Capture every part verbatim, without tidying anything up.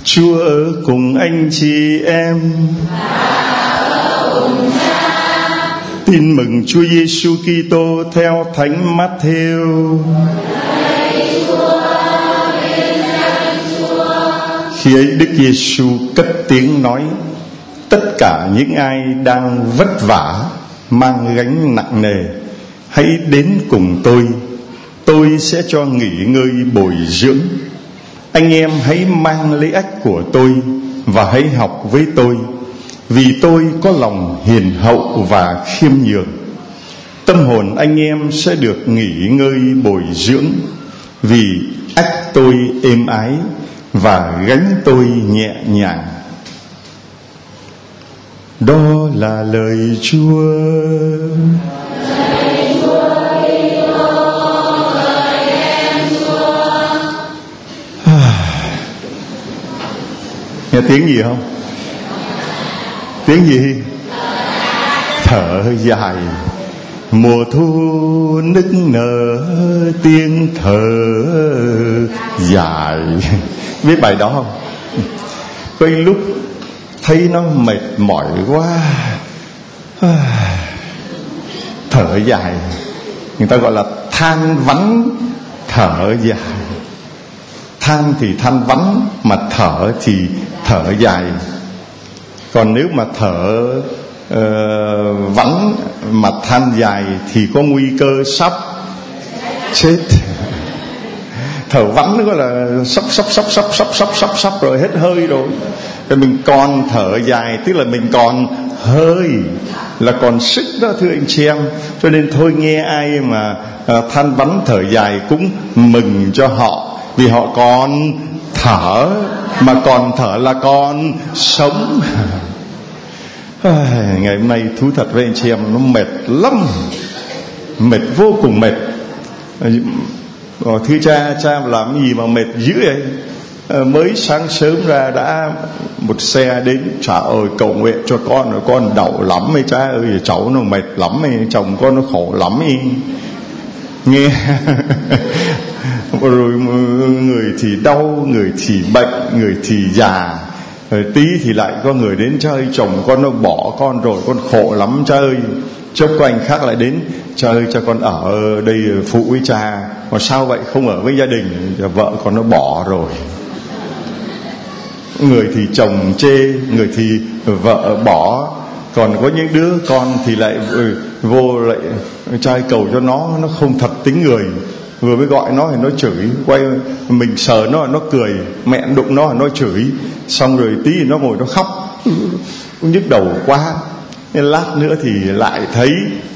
Chúa ở cùng anh chị em. Tin mừng Chúa Giêsu Kitô theo Thánh Matthew. Khi ấy Đức Giêsu cất tiếng nói: tất cả những ai đang vất vả, mang gánh nặng nề, hãy đến cùng tôi, tôi sẽ cho nghỉ ngơi bồi dưỡng. Anh em hãy mang lấy ách của tôi và hãy học với tôi, vì tôi có lòng hiền hậu và khiêm nhường. Tâm hồn anh em sẽ được nghỉ ngơi bồi dưỡng, vì ách tôi êm ái và gánh tôi nhẹ nhàng. Đó là lời Chúa. Nghe tiếng gì không? Tiếng gì? Thở dài. Mùa thu nức nở tiếng thở dài. Biết bài đó không? Có lúc thấy nó mệt mỏi quá, thở dài. Người ta gọi là than vắng thở dài. Than thì than vắng, mà thở thì thở dài. Còn nếu mà thở uh, vắng mà than dài thì có nguy cơ sắp chết. Thở vắng nó gọi là sắp sắp sắp sắp sắp sắp sắp sắp rồi, hết hơi rồi. Rồi mình còn thở dài, tức là mình còn hơi, là còn sức đó thưa anh chị em. Cho nên thôi, nghe ai mà uh, than vắng thở dài cũng mừng cho họ, vì họ còn thở, mà còn thở là còn sống. Ngày hôm nay thú thật với anh chị em, nó mệt lắm, mệt vô cùng mệt. Thưa cha, cha làm cái gì mà mệt dữ vậy? Mới sáng sớm ra đã một xe đến, trời ơi cầu nguyện cho con, rồi con đau lắm ấy cha ơi, cháu nó mệt lắm ấy, chồng con nó khổ lắm ấy. Nghe rồi người thì đau, người thì bệnh, người thì già, rồi tí thì lại có người đến: cha ơi chồng con nó bỏ con rồi, con khổ lắm cha ơi. Chốc có anh khác lại đến: cha ơi cho con ở đây phụ với cha. Mà sao vậy, không ở với gia đình? Vợ con nó bỏ rồi. Người thì chồng chê, người thì vợ bỏ. Còn có những đứa con thì lại vô lại trai cầu cho nó, nó không thật tính người. Vừa mới gọi nó thì nó chửi, quay mình sờ nó nó cười, mẹ đụng nó thì nó chửi, xong rồi tí thì nó ngồi nó khóc, nhức đầu quá. Nên lát nữa thì lại thấy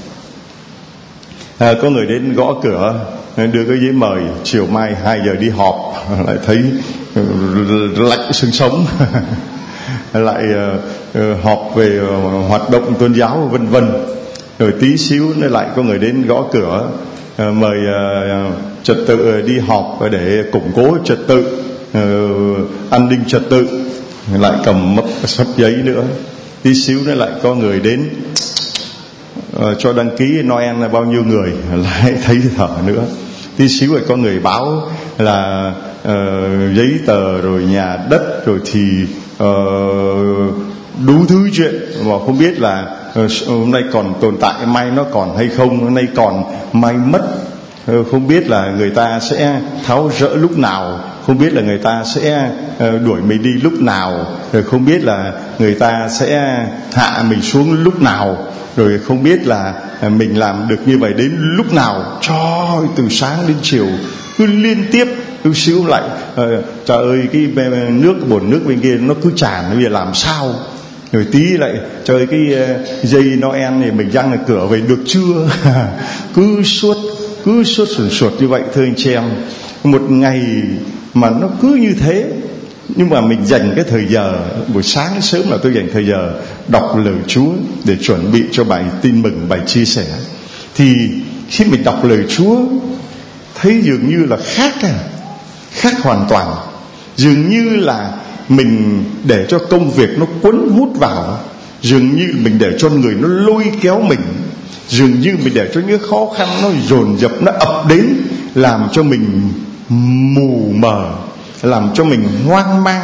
à, có người đến gõ cửa, đưa cái giấy mời, chiều mai hai giờ đi họp. Lại thấy lạnh xương sống. Lại uh, họp về uh, hoạt động tôn giáo vân vân. Rồi tí xíu nữa lại có người đến gõ cửa, uh, mời uh, trật tự đi họp để củng cố trật tự, uh, an ninh trật tự. Lại cầm mất sắp giấy nữa. Tí xíu nữa lại có người đến uh, cho đăng ký Noel là bao nhiêu người. Lại thấy thở nữa. Tí xíu lại có người báo là uh, giấy tờ rồi nhà đất rồi thì uh, đủ thứ chuyện mà không biết là uh, hôm nay còn tồn tại, mai nó còn hay không, hôm nay còn mai mất. Uh, không biết là người ta sẽ tháo rỡ lúc nào, không biết là người ta sẽ uh, đuổi mình đi lúc nào, rồi không biết là người ta sẽ hạ mình xuống lúc nào, rồi không biết là uh, mình làm được như vậy đến lúc nào. Trời ơi, từ sáng đến chiều cứ liên tiếp. Cứ xíu lại uh, trời ơi cái nước, bồn nước bên kia nó cứ tràn, bây giờ làm sao? Rồi tí lại trời ơi cái uh, dây Noel này mình răng là cửa về được chưa? cứ suốt cứ suốt sủi suột như vậy thưa anh chị em. Một ngày mà nó cứ như thế. Nhưng mà mình dành cái thời giờ buổi sáng sớm là tôi dành thời giờ đọc lời Chúa để chuẩn bị cho bài tin mừng, bài chia sẻ. Thì khi mình đọc lời Chúa thấy dường như là khác à, khác hoàn toàn. Dường như là mình để cho công việc nó cuốn hút vào, dường như mình để cho người nó lôi kéo mình, dường như mình để cho những khó khăn nó dồn dập, nó ập đến, làm cho mình mù mờ, làm cho mình hoang mang,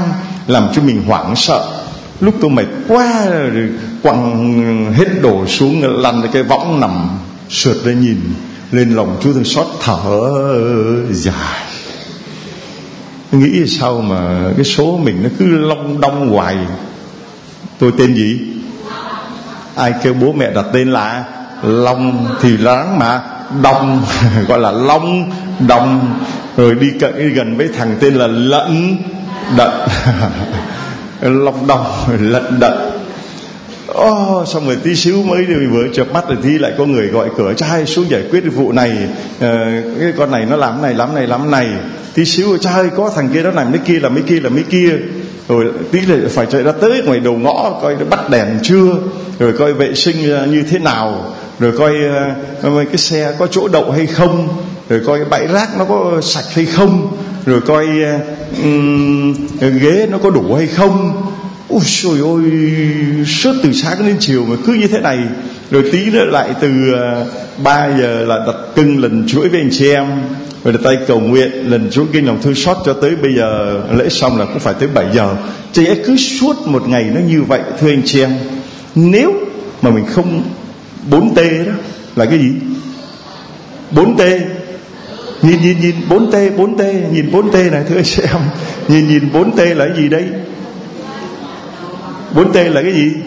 làm cho mình hoảng sợ. Lúc tôi mệt quá rồi quăng hết đổ xuống, lăn cái võng nằm sượt ra nhìn lên lòng Chúa thương xót, thở dài. Nghĩ sao mà cái số mình nó cứ long đong hoài. Tôi tên gì? Ai kêu bố mẹ đặt tên là Long thì láng mà Đông gọi là Long Đông. Rồi đi cận đi gần với thằng tên là Lận Đận Long Đông Lận Đận. Oh, xong rồi tí xíu mới đi vừa chợp mắt rồi tí lại có người gọi cửa: trai xuống giải quyết cái vụ này, à, cái con này nó làm này làm này làm này. Tí xíu trai có thằng kia nó làm mấy kia làm mấy kia làm mấy kia. Rồi tí lại phải chạy ra tới ngoài đầu ngõ coi nó bắt đèn chưa, rồi coi vệ sinh như thế nào, rồi coi uh, cái xe có chỗ đậu hay không, rồi coi bãi rác nó có sạch hay không, rồi coi uh, um, ghế nó có đủ hay không. Ôi trời ơi, suốt từ sáng đến chiều mà cứ như thế này. Rồi tí nữa lại từ uh, ba giờ là đặt cưng lần chuỗi với anh chị em, rồi đặt tay cầu nguyện lần chuỗi kinh lòng thương xót cho tới bây giờ lễ xong là cũng phải tới bảy giờ. Chứ cứ suốt một ngày nó như vậy thưa anh chị em. Nếu mà mình không bốn T đó là cái gì? bốn T. Nhìn nhìn nhìn bốn T, bốn T, nhìn bốn T này thưa anh chị em. Nhìn nhìn bốn T là cái gì đây? bốn T là cái gì?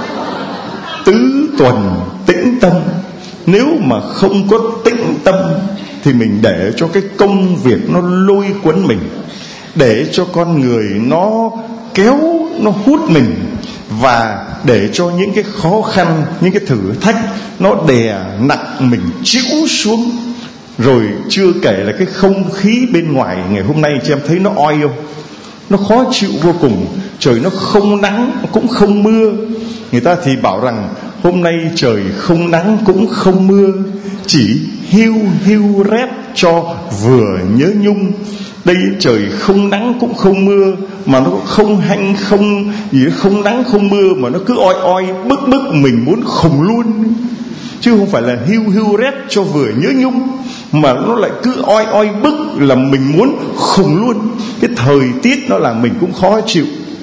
Tứ tuần tĩnh tâm. Nếu mà không có tĩnh tâm thì mình để cho cái công việc nó lôi cuốn mình, để cho con người nó kéo, nó hút mình, và để cho những cái khó khăn, những cái thử thách nó đè nặng mình chịu xuống. Rồi chưa kể là cái không khí bên ngoài ngày hôm nay chị em thấy nó oi không? Nó khó chịu vô cùng. Trời nó không nắng cũng không mưa. Người ta thì bảo rằng hôm nay trời không nắng cũng không mưa, chỉ hiu hiu rét cho vừa nhớ nhung. Đây trời không nắng cũng không mưa, mà nó không hanh không gì, không nắng không mưa mà nó cứ oi oi bức bức mình muốn khùng luôn. Chứ không phải là hiu hiu rét cho vừa nhớ nhung, mà nó lại cứ oi oi bức là mình muốn khùng luôn. Cái thời tiết nó làm mình cũng khó chịu.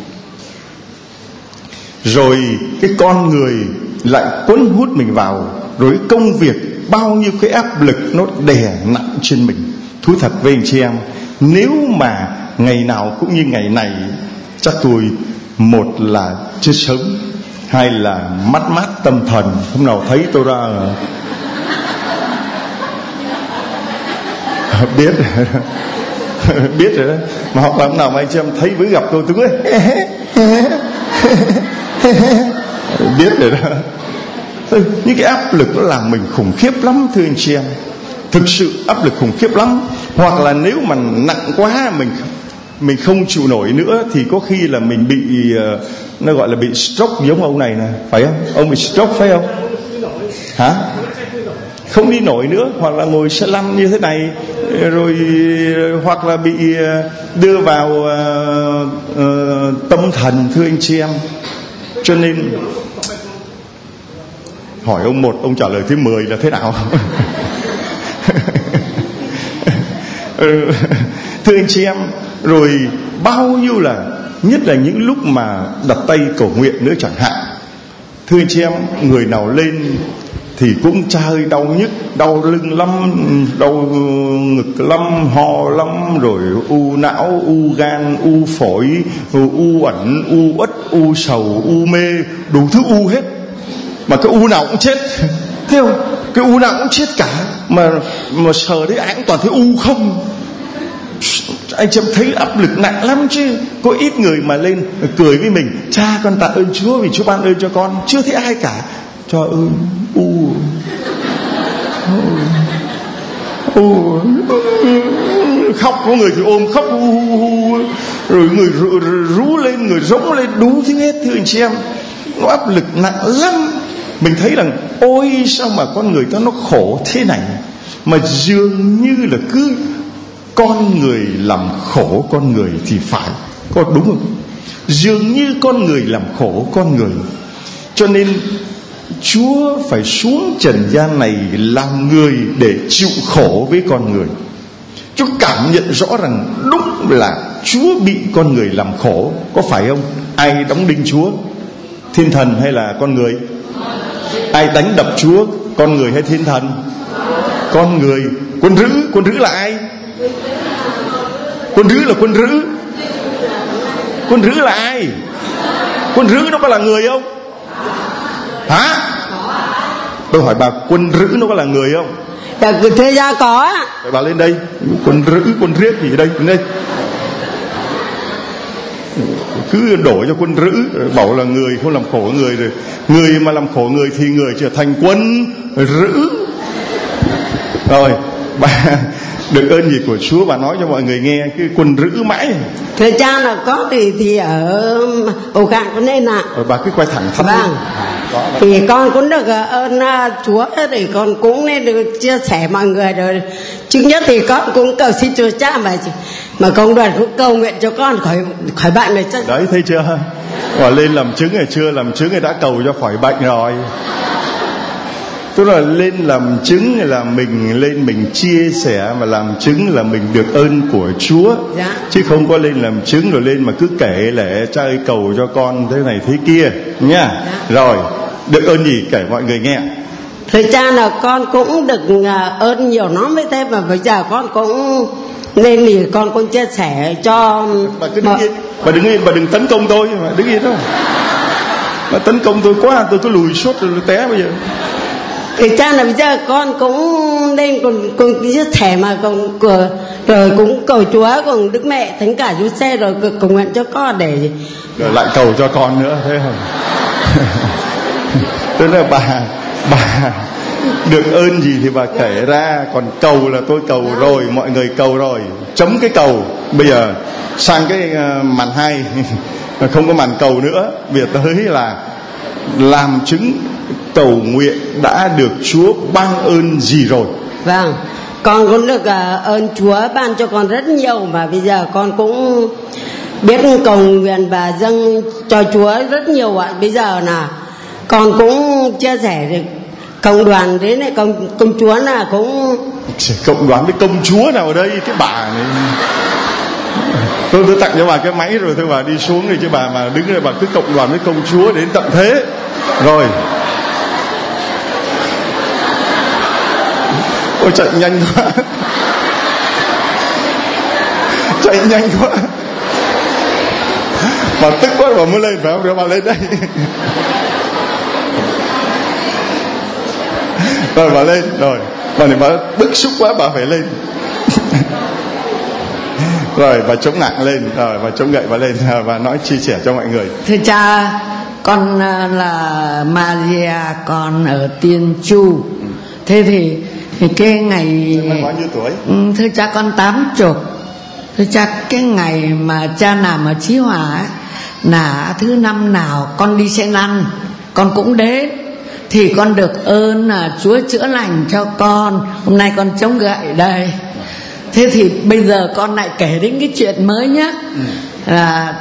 Rồi cái con người lại cuốn hút mình vào. Rồi công việc, bao nhiêu cái áp lực nó đè nặng trên mình. Thú thật với anh chị em, nếu mà ngày nào cũng như ngày này, chắc tôi một là chết sớm, hai là mắt mát tâm thần. Hôm nào thấy tôi ra biết biết rồi đó. Mà hoặc là hôm nào mà anh chị em thấy với gặp tôi tôi cứ biết rồi đó. Những cái áp lực nó làm mình khủng khiếp lắm thưa anh chị em. Thực sự áp lực khủng khiếp lắm. Hoặc là nếu mà nặng quá, mình mình không chịu nổi nữa, thì có khi là mình bị uh, nó gọi là bị stroke giống ông này nè, phải không? Ông bị stroke phải không? Hả? Không đi nổi nữa, hoặc là ngồi xe lăn như thế này, rồi hoặc là bị đưa vào uh, uh, tâm thần thưa anh chị em. Cho nên hỏi ông một, ông trả lời thứ mười là thế nào? Thưa anh chị em, rồi bao nhiêu là, nhất là những lúc mà đặt tay cầu nguyện nữa chẳng hạn. Thưa anh chị em, người nào lên thì cũng cha hơi đau nhức, đau lưng lắm, đau ngực lắm, ho lắm, rồi u não, u gan, u phổi, u ẩn, u uất, u sầu, u mê, đủ thứ u hết. Mà cái u nào cũng chết, thấy không? Cái u nào cũng chết cả. Mà mà sờ thấy ai cũng toàn thấy u không. Anh chị em thấy áp lực nặng lắm chứ. Có ít người mà lên cười với mình: cha con tạ ơn Chúa vì Chúa ban ơn cho con. Chưa thấy ai cả. Trời ơi, u u khóc, có người thì ôm khóc u, u, rồi người rú, rú lên, người rống lên, đủ thứ hết thưa anh chị em. Nó áp lực nặng lắm. Mình thấy rằng ôi sao mà con người ta nó khổ thế này, mà dường như là cứ con người làm khổ con người thì phải, có đúng không? Dường như con người làm khổ con người. Cho nên Chúa phải xuống trần gian này làm người để chịu khổ với con người. Chúa cảm nhận rõ rằng đúng là Chúa bị con người làm khổ. Có phải không? Ai đóng đinh Chúa? Thiên thần hay là con người? Ai đánh đập Chúa? Con người hay thiên thần? Con người. Quân rữ, quân rữ là ai? Quân rữ là quân rữ. Quân rữ là ai? Quân rữ nó có là người không? Hả? Tôi hỏi bà, quân rữ nó có là người không? Dạ, thế ra có ạ. Bà lên đây. Quân rữ, quân riết gì đây? Lên đây. Cứ đổ cho quân rữ, bảo là người không làm khổ người rồi. Người mà làm khổ người thì người trở thành quân rữ. Rồi, bà được ơn gì của Chúa, bà nói cho mọi người nghe cái quân rữ mãi. Thưa cha là có thì thì ở ổ gạn có nên ạ. Rồi bà cứ quay thẳng thắn. Vâng. Thì con cũng được ơn Chúa thì con cũng nên được chia sẻ mọi người rồi. Trước nhất thì con cũng cầu xin Chúa cha mà mà công đoàn cũng cầu nguyện cho con khỏi khỏi bệnh này. Đấy, thấy chưa? Và lên làm chứng hay chưa làm chứng thì đã cầu cho khỏi bệnh rồi. Tức là lên làm chứng là mình lên mình chia sẻ, mà làm chứng là mình được ơn của Chúa. Dạ. Chứ không có lên làm chứng rồi lên mà cứ kể lể cha ơi cầu cho con thế này thế kia nha. Dạ. Rồi, được ơn gì kể mọi người nghe. Thưa cha là con cũng được ơn nhiều lắm với thế, mà bây giờ con cũng nên thì con cũng chia sẻ cho. Bà cứ đứng yên, bà đứng yên, bà đừng tấn công tôi, mà đứng yên thôi. Bà tấn công tôi quá, tôi cứ lùi suốt rồi té bây giờ. Thì cha là bây giờ con cũng nên còn còn chia sẻ mà còn rồi cũng cầu Chúa cùng Đức Mẹ Thánh Cả Chúa Xe rồi cầu nguyện cho con để rồi lại cầu cho con nữa thế không? Tức là bà bà được ơn gì thì bà kể ra, còn cầu là tôi cầu rồi, mọi người cầu rồi, chấm cái cầu. Bây giờ sang cái màn hai, không có màn cầu nữa, bây giờ tới là làm chứng cầu nguyện đã được Chúa ban ơn gì rồi. Vâng, con cũng được ơn Chúa ban cho con rất nhiều, mà bây giờ con cũng biết cầu nguyện và dâng cho Chúa rất nhiều ạ. Bây giờ là con cũng chia sẻ được cộng đoàn đến này, công công chúa là cũng cộng đoàn với công chúa nào ở đây cái bà này. Tôi tôi tặng cho bà cái máy rồi thôi, bà đi xuống đi chứ bà mà đứng đây bà cứ cộng đoàn với công chúa đến tận thế. Rồi. Ôi chạy nhanh quá. Chạy nhanh quá. Bà tức quá bà muốn lên phải không? Rồi bà lên đây. Rồi bà lên. Rồi bà này bà bức xúc quá bà phải lên. Rồi bà chống nặng lên. Rồi bà chống gậy bà lên. Rồi bà nói chia sẻ cho mọi người. Thưa cha, con là Maria, con ở Tiên Chu. Thế thì, thì cái ngày bao nhiêu tuổi? Thưa cha con tám chục. Thưa cha, cái ngày mà cha làm ở Chí Hòa ấy, là thứ năm nào con đi xe lăn con cũng đến, thì con được ơn là Chúa chữa lành cho con. Hôm nay con chống gậy đây. Thế thì bây giờ con lại kể đến cái chuyện mới nhé. ừ. Là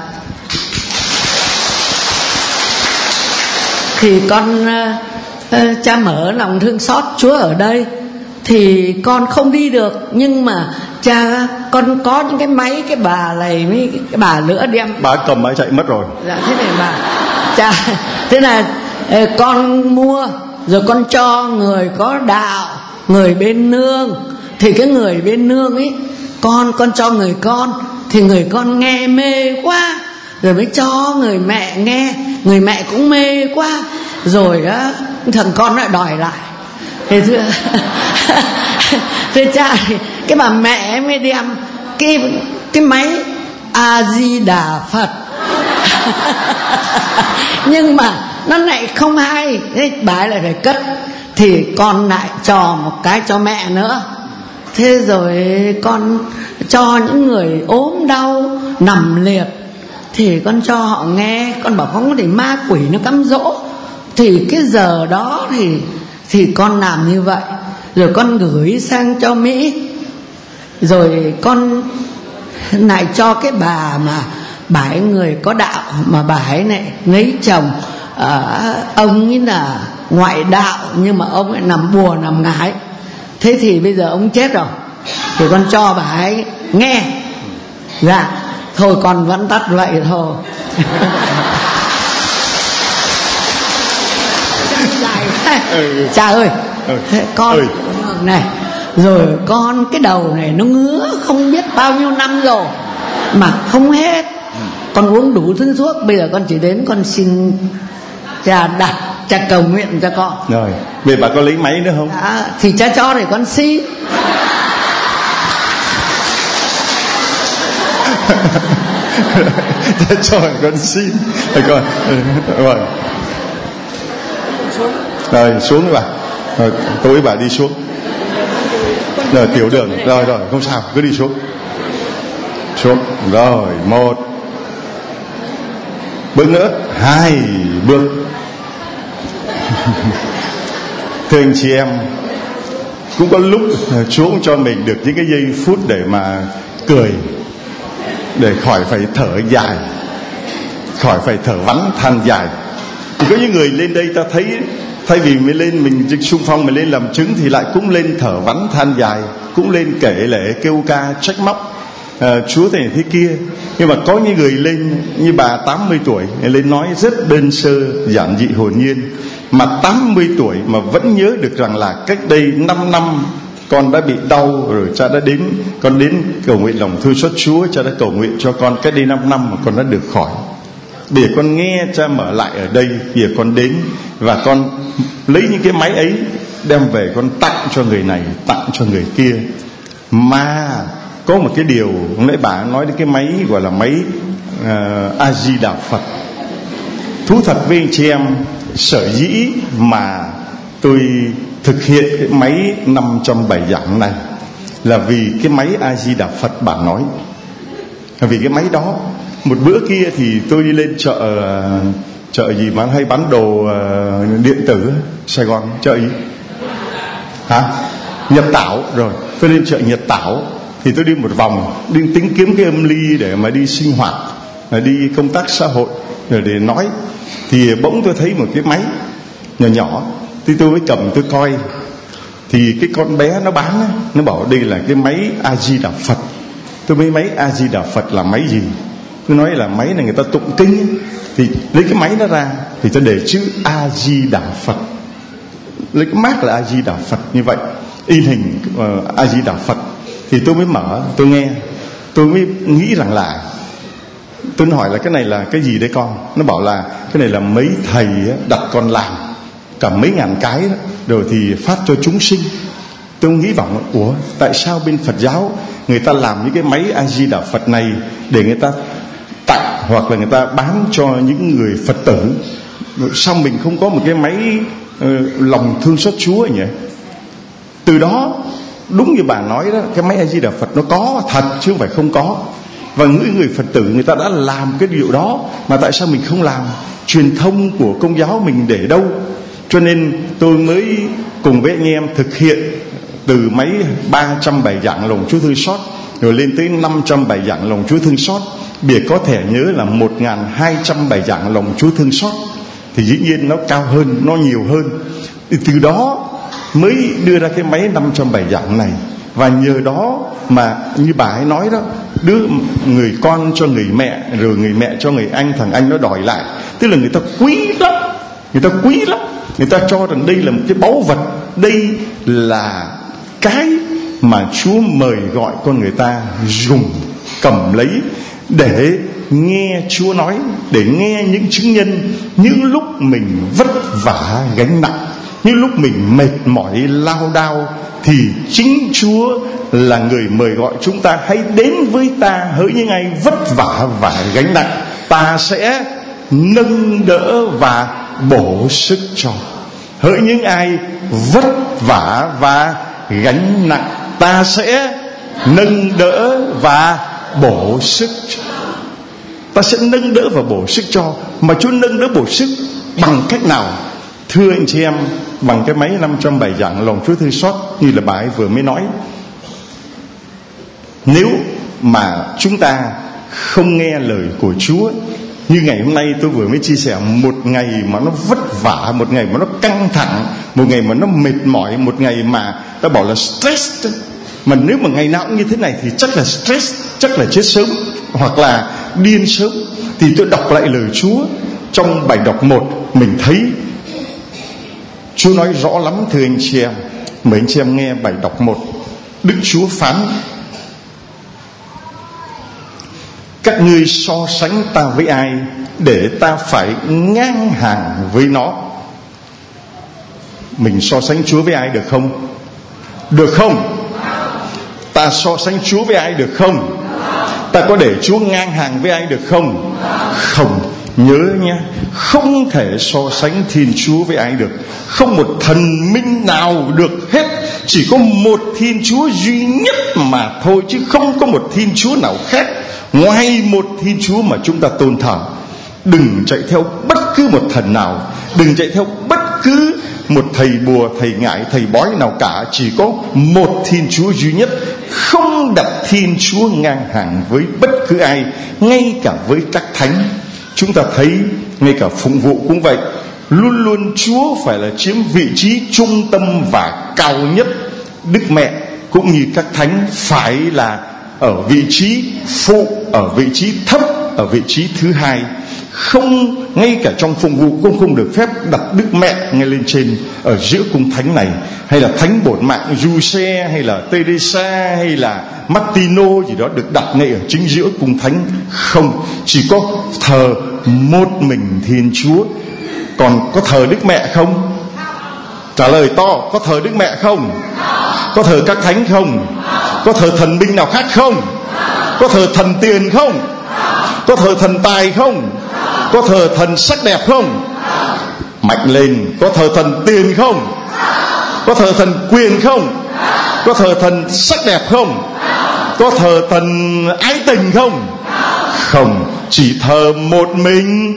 thì con uh, cha mở lòng thương xót Chúa ở đây, thì con không đi được, nhưng mà cha con có những cái máy, cái bà này với cái bà nữa đem. Bà cầm máy chạy mất rồi. Dạ thế này bà cha, thế là uh, con mua rồi con cho người có đạo, người bên nương. Thì cái người bên nương ấy, con con cho người con, thì người con nghe mê quá, rồi mới cho người mẹ nghe, người mẹ cũng mê quá, rồi á thằng con lại đòi lại. Thế thưa thưa cha, cái bà mẹ mới đem cái cái máy A Di Đà Phật. Nhưng mà nó lại không hay, thế bà ấy lại phải cất. Thì con lại cho một cái cho mẹ nữa. Thế rồi con cho những người ốm đau nằm liệt, thì con cho họ nghe. Con bảo không có để ma quỷ nó cám dỗ. Thì cái giờ đó thì thì con làm như vậy. Rồi con gửi sang cho Mỹ. Rồi con lại cho cái bà mà bà ấy người có đạo, mà bà ấy này lấy chồng, à, ông ấy là ngoại đạo, nhưng mà ông ấy nằm bùa nằm ngái. Thế thì bây giờ ông chết rồi. thì con cho bà ấy nghe. Dạ thôi con vẫn tắt vậy thôi. Cha ơi, ừ. con ừ. này rồi con cái đầu này nó ngứa không biết bao nhiêu năm rồi mà không hết. Con uống đủ thứ thuốc, bây giờ con chỉ đến con xin cha đặt, cha cầu nguyện cho con. Rồi bây giờ bà có lấy máy nữa không? À, thì cha cho để con xin. Cha cho để con xin. Rồi con rồi rồi xuống với bà. Rồi tối bà đi xuống. Rồi tiểu đường. Rồi rồi không sao, cứ đi xuống. Xuống. Rồi một bước nữa, hai bước. Thưa anh chị em, cũng có lúc Chúa cũng cho mình được những cái giây phút để mà cười, để khỏi phải thở dài, khỏi phải thở vắng than dài. Thì có những người lên đây ta thấy thay vì mới lên mình xung phong, mình lên làm chứng thì lại cũng lên thở vắng than dài, cũng lên kể lể kêu ca trách móc à, Chúa thế này thế kia. Nhưng mà có những người lên như bà tám mươi tuổi lên nói rất đơn sơ giản dị hồn nhiên, mà tám mươi tuổi mà vẫn nhớ được rằng là cách đây năm năm con đã bị đau rồi, cha đã đến, con đến cầu nguyện lòng thương xót Chúa, cha đã cầu nguyện cho con cách đây năm năm mà con đã được khỏi. Bây giờ con nghe cha mở lại ở đây, bây giờ con đến và con lấy những cái máy ấy đem về con tặng cho người này, tặng cho người kia. Mà có một cái điều nãy bà nói đến cái máy gọi là máy uh, A Di Đà Phật. Thú thật với anh chị em, sở dĩ mà tôi thực hiện cái máy năm trăm bài giảng này là vì cái máy A Di Đà Phật bà nói. Là vì cái máy đó. Một bữa kia thì tôi đi lên chợ chợ gì mà hay bán đồ điện tử Sài Gòn, chợ gì hả Nhật Tảo. Rồi tôi lên chợ Nhật Tảo thì tôi đi một vòng, đi tính kiếm cái âm ly để mà đi sinh hoạt, đi công tác xã hội rồi để nói. Thì bỗng tôi thấy một cái máy nhỏ nhỏ, thì tôi mới cầm tôi coi. Thì cái con bé nó bán ấy, nó bảo đây là cái máy A Di Đà Phật. Tôi mới máy A Di Đà Phật là máy gì? Tôi nói là máy này người ta tụng kinh ấy. Thì lấy cái máy đó ra thì tôi để chữ A Di Đà Phật, lấy cái mác là A Di Đà Phật như vậy, in hình uh, A Di Đà Phật. Thì tôi mới mở, tôi nghe, tôi mới nghĩ rằng là, tôi hỏi là cái này là cái gì đấy con? Nó bảo là cái này là mấy thầy đặt con làm cả mấy ngàn cái đó, rồi thì phát cho chúng sinh. Tôi nghĩ vọng, ủa tại sao bên Phật giáo người ta làm những cái máy A Di Đà Phật này để người ta tặng hoặc là người ta bán cho những người Phật tử, sao mình không có một cái máy uh, lòng thương xót Chúa nhỉ? Từ đó đúng như bà nói đó, cái máy A Di Đà Phật nó có thật chứ không phải không có. Và những người Phật tử người ta đã làm cái điều đó, mà tại sao mình không làm? Truyền thông của Công giáo mình để đâu? Cho nên tôi mới cùng với anh em thực hiện từ mấy ba trăm bài giảng lòng Chúa thương xót rồi lên tới năm trăm bài giảng lòng Chúa thương xót. Bìa có thể nhớ là một nghìn hai trăm bài giảng lòng Chúa thương xót. Thì dĩ nhiên nó cao hơn, nó nhiều hơn. Thì từ đó mới đưa ra cái máy năm trăm bài giảng này. Và nhờ đó mà như bà ấy nói đó, đứa người con cho người mẹ, rồi người mẹ cho người anh, thằng anh nó đòi lại. Tức là người ta quý lắm, người ta quý lắm. Người ta cho rằng đây là một cái báu vật, đây là cái mà Chúa mời gọi con người ta dùng, cầm lấy để nghe Chúa nói, để nghe những chứng nhân những lúc mình vất vả gánh nặng, những lúc mình mệt mỏi lao đao, thì chính Chúa là người mời gọi chúng ta: hãy đến với ta, hỡi những ai vất vả và gánh nặng, ta sẽ nâng đỡ và bổ sức cho. Hỡi những ai vất vả và gánh nặng, ta sẽ nâng đỡ và bổ sức cho. Ta sẽ nâng đỡ và bổ sức cho. Mà Chúa nâng đỡ bổ sức bằng cách nào? Thưa anh chị em, bằng cái máy năm trăm bài giảng lòng Chúa thương xót như là bà ấy vừa mới nói. Nếu mà chúng ta không nghe lời của Chúa, như ngày hôm nay tôi vừa mới chia sẻ, một ngày mà nó vất vả, một ngày mà nó căng thẳng, một ngày mà nó mệt mỏi, một ngày mà ta bảo là stress, Mà nếu mà ngày nào cũng như thế này thì chắc là stress, chắc là chết sớm hoặc là điên sớm. Thì tôi đọc lại lời Chúa trong bài đọc một, mình thấy Chúa nói rõ lắm thưa anh chị em. Mời anh chị em nghe bài đọc một. Đức Chúa phán: các ngươi so sánh ta với ai để ta phải ngang hàng với nó? Mình so sánh Chúa với ai được không? Được không? Ta so sánh Chúa với ai được không? Ta có để Chúa ngang hàng với ai được không? Không. Nhớ nhé, không thể so sánh Thiên Chúa với ai được. Không một thần minh nào được hết. Chỉ có một Thiên Chúa duy nhất mà thôi, chứ không có một Thiên Chúa nào khác ngoài một Thiên Chúa mà chúng ta tôn thờ. Đừng chạy theo bất cứ một thần nào, đừng chạy theo bất cứ một thầy bùa, thầy ngải, thầy bói nào cả. Chỉ có một Thiên Chúa duy nhất. Không đặt Thiên Chúa ngang hàng với bất cứ ai, ngay cả với các thánh. Chúng ta thấy ngay cả phụng vụ cũng vậy. Luôn luôn Chúa phải là chiếm vị trí trung tâm và cao nhất. Đức Mẹ cũng như các thánh phải là ở vị trí phụ, ở vị trí thấp, ở vị trí thứ hai. Không, ngay cả trong phụng vụ cũng không được phép đặt Đức Mẹ ngay lên trên ở giữa cung thánh này, hay là thánh bổn mạng Giuse hay là Teresa hay là Martino gì đó được đặt ngay ở chính giữa cung thánh. Không, chỉ có thờ một mình Thiên Chúa. Còn có thờ Đức Mẹ không? Trả lời to, có thờ Đức Mẹ không? Có thờ các thánh không? Có thờ thần binh nào khác không? Có thờ thần tiền không? Có thờ thần tài không? Có thờ thần sắc đẹp không? Mạnh lên. Có thờ thần tiền không? Có thờ thần quyền không? Có thờ thần sắc đẹp không? Có thờ thần ái tình không? Không, chỉ thờ một mình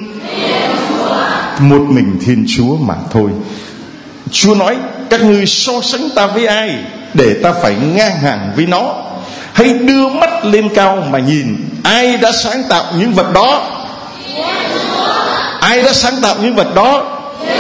một mình Thiên Chúa mà thôi. Chúa nói: các ngươi so sánh ta với ai để ta phải ngang hàng với nó? Hãy đưa mắt lên cao mà nhìn, ai đã sáng tạo những vật đó? Ai đã sáng tạo những vật đó?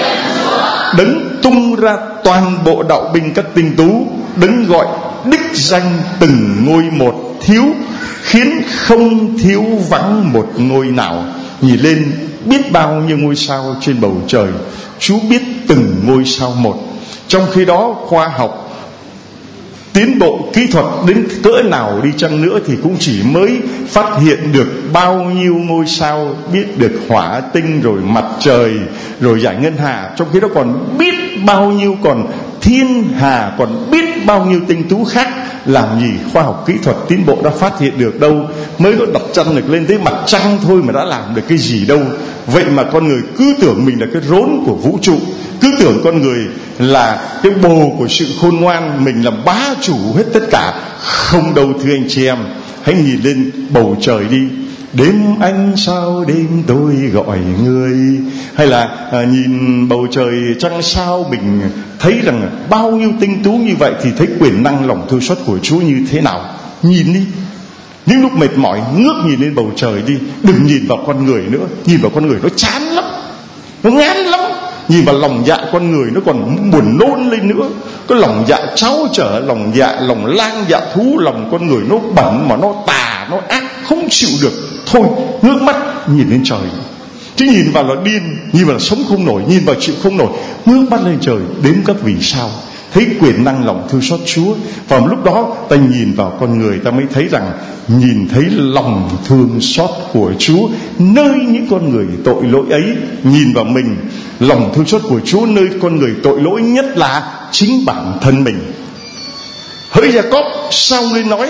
Đấng tung ra toàn bộ đạo binh các tinh tú, đấng gọi đích danh từng ngôi một, thiếu khiến không thiếu vắng một ngôi nào. Nhìn lên biết bao nhiêu ngôi sao trên bầu trời, Chúa biết từng ngôi sao một. Trong khi đó khoa học tiến bộ kỹ thuật đến cỡ nào đi chăng nữa thì cũng chỉ mới phát hiện được bao nhiêu ngôi sao, biết được hỏa tinh rồi mặt trời rồi giải ngân hà. Trong khi đó còn biết bao nhiêu, còn thiên hà, còn biết bao nhiêu tinh tú khác. Làm gì khoa học kỹ thuật tiến bộ đã phát hiện được đâu. Mới có đặt chân được lên tới mặt trăng thôi mà đã làm được cái gì đâu. Vậy mà con người cứ tưởng mình là cái rốn của vũ trụ, cứ tưởng con người là cái bồ của sự khôn ngoan, mình là bá chủ hết tất cả. Không đâu thưa anh chị em. Hãy nhìn lên bầu trời đi. Đêm anh sao đêm tôi gọi người. Hay là à, nhìn bầu trời trăng sao, mình thấy rằng bao nhiêu tinh tú như vậy thì thấy quyền năng lòng thương xót của Chúa như thế nào. Nhìn đi. Những lúc mệt mỏi ngước nhìn lên bầu trời đi. Đừng nhìn vào con người nữa. Nhìn vào con người nó chán lắm, nó ngán lắm. Nhìn vào lòng dạ con người nó còn buồn nôn lên nữa. Cái lòng dạ tráo trở, lòng dạ, lòng lang dạ thú, lòng con người nó bẩn mà nó tà, nó ác, không chịu được. Thôi ngước mắt nhìn lên trời. Chứ nhìn vào là điên, nhìn vào là sống không nổi, nhìn vào chịu không nổi. Ngước mắt lên trời đếm các vì sao, thấy quyền năng lòng thương xót Chúa. Và lúc đó ta nhìn vào con người, ta mới thấy rằng nhìn thấy lòng thương xót của Chúa nơi những con người tội lỗi ấy. Nhìn vào mình, lòng thương xót của Chúa nơi con người tội lỗi nhất là chính bản thân mình. Hỡi Gia-cốp, sao ngươi nói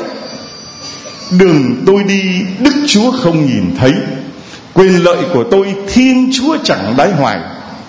đường tôi đi Đức Chúa không nhìn thấy, quyền lợi của tôi Thiên Chúa chẳng đái hoài?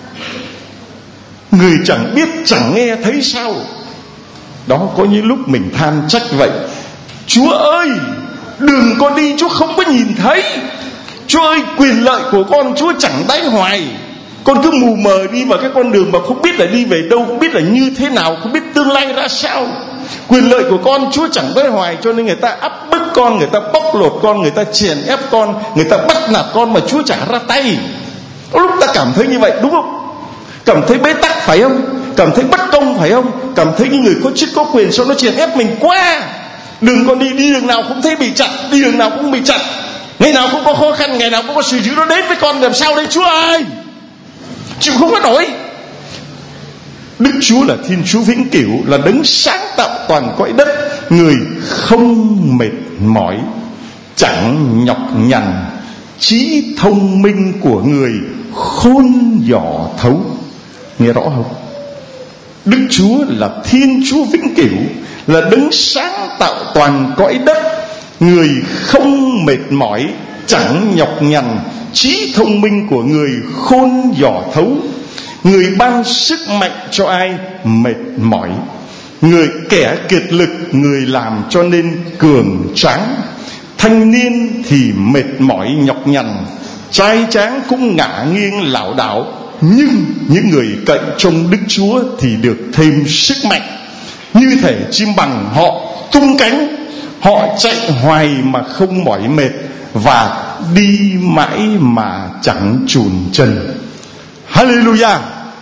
Người chẳng biết chẳng nghe thấy sao? Đó, có những lúc mình than trách vậy. Chúa ơi, đường con đi Chúa không có nhìn thấy. Chúa ơi, quyền lợi của con Chúa chẳng đái hoài. Con cứ mù mờ đi vào cái con đường mà không biết là đi về đâu, không biết là như thế nào, không biết tương lai ra sao. Quyền lợi của con Chúa chẳng đái hoài, cho nên người ta áp bức con, người ta bóc lột con, người ta chèn ép con, người ta bắt nạt con mà Chúa chả ra tay. Lúc ta cảm thấy như vậy đúng không? Cảm thấy bế tắc phải không? Cảm thấy bất công phải không? Cảm thấy những người có chức có quyền sao nó chèn ép mình quá. Đừng có đi đi đường nào cũng thấy bị chặn, đi đường nào cũng bị chặn, ngày nào cũng có khó khăn, ngày nào cũng có sự dữ nó đến với con, làm sao đây Chúa ơi, chịu không có nổi. Đức Chúa là Thiên Chúa vĩnh cửu, là đấng sáng tạo toàn cõi đất, người không mệt mỏi, chẳng nhọc nhằn, trí thông minh của người khôn dò thấu. Nghe rõ không? Đức Chúa là Thiên Chúa vĩnh cửu, là đấng sáng tạo toàn cõi đất, người không mệt mỏi, chẳng nhọc nhằn, trí thông minh của người khôn dò thấu. Người ban sức mạnh cho ai mệt mỏi, người kẻ kiệt lực người làm cho nên cường tráng. Thanh niên thì mệt mỏi nhọc nhằn, trai tráng cũng ngả nghiêng lảo đảo, nhưng những người cậy trông Đức Chúa thì được thêm sức mạnh. Như thể chim bằng họ tung cánh, họ chạy hoài mà không mỏi mệt, và đi mãi mà chẳng chùn chân. Hallelujah.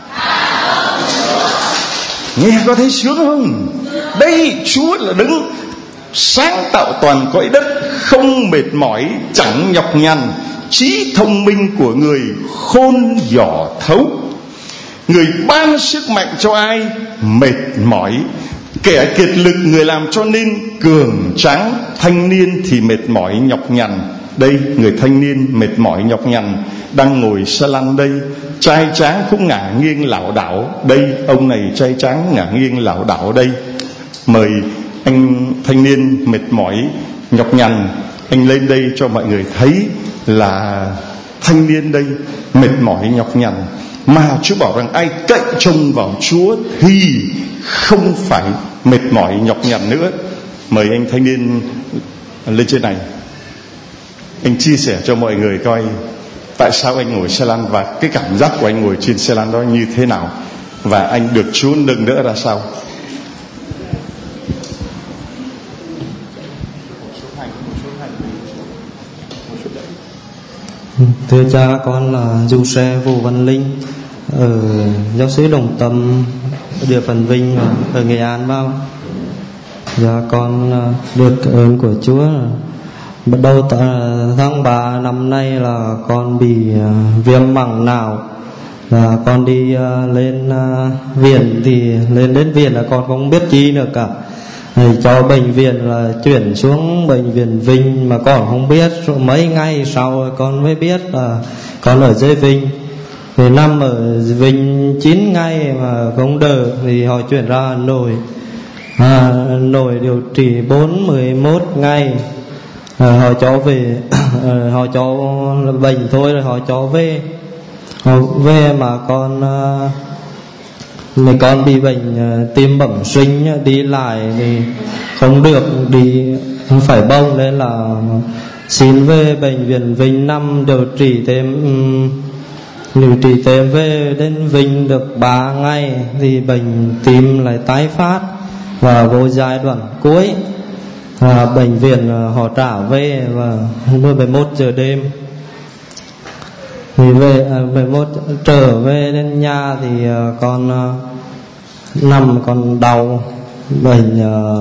Nghe có thấy sướng không? Đây Chúa là đấng sáng tạo toàn cõi đất, không mệt mỏi, chẳng nhọc nhằn, trí thông minh của người khôn dò thấu. Người ban sức mạnh cho ai mệt mỏi, kẻ kiệt lực người làm cho nên cường tráng. Thanh niên thì mệt mỏi nhọc nhằn. Đây, người thanh niên mệt mỏi nhọc nhằn đang ngồi xe lăn đây. Trai tráng cũng ngả nghiêng lảo đảo đây, ông này trai tráng ngả nghiêng lảo đảo đây. Mời anh thanh niên mệt mỏi nhọc nhằn, anh lên đây cho mọi người thấy là thanh niên đây mệt mỏi nhọc nhằn, mà Chúa bảo rằng ai cậy trông vào Chúa thì không phải mệt mỏi nhọc nhằn nữa. Mời anh thanh niên lên trên này, anh chia sẻ cho mọi người coi tại sao anh ngồi xe lăn và cái cảm giác của anh ngồi trên xe lăn đó như thế nào, và anh được Chúa nâng đỡ ra sao. Thưa cha, con là du xe Vũ Văn Linh ở giáo xứ Đồng Tâm, địa phận Vinh ở Nghệ An bao. Dạ, con được ơn của Chúa. Bắt đầu tháng ba năm nay là con bị viêm màng não, là con đi lên viện thì lên đến viện là con không biết chi nữa cả. Thì cho bệnh viện là chuyển xuống bệnh viện Vinh, mà con không biết. Rồi mấy ngày sau con mới biết là con ở dưới Vinh. Thì nằm ở Vinh chín ngày mà không đỡ thì họ chuyển ra Hà Nội. Hà Nội điều trị bốn mươi mốt ngày. À, họ cho về họ cho bệnh thôi rồi họ cho về. Họ về mà con Mấy con bị bệnh tim bẩm sinh, đi lại thì không được, đi không phải bông, nên là xin về bệnh viện Vinh năm điều trị thêm. Điều trị thêm về đến Vinh được ba ngày thì bệnh tim lại tái phát và vô giai đoạn cuối. À, bệnh viện họ trả về và mười một giờ đêm thì về mười một trở về đến nhà thì con nằm con đau bệnh.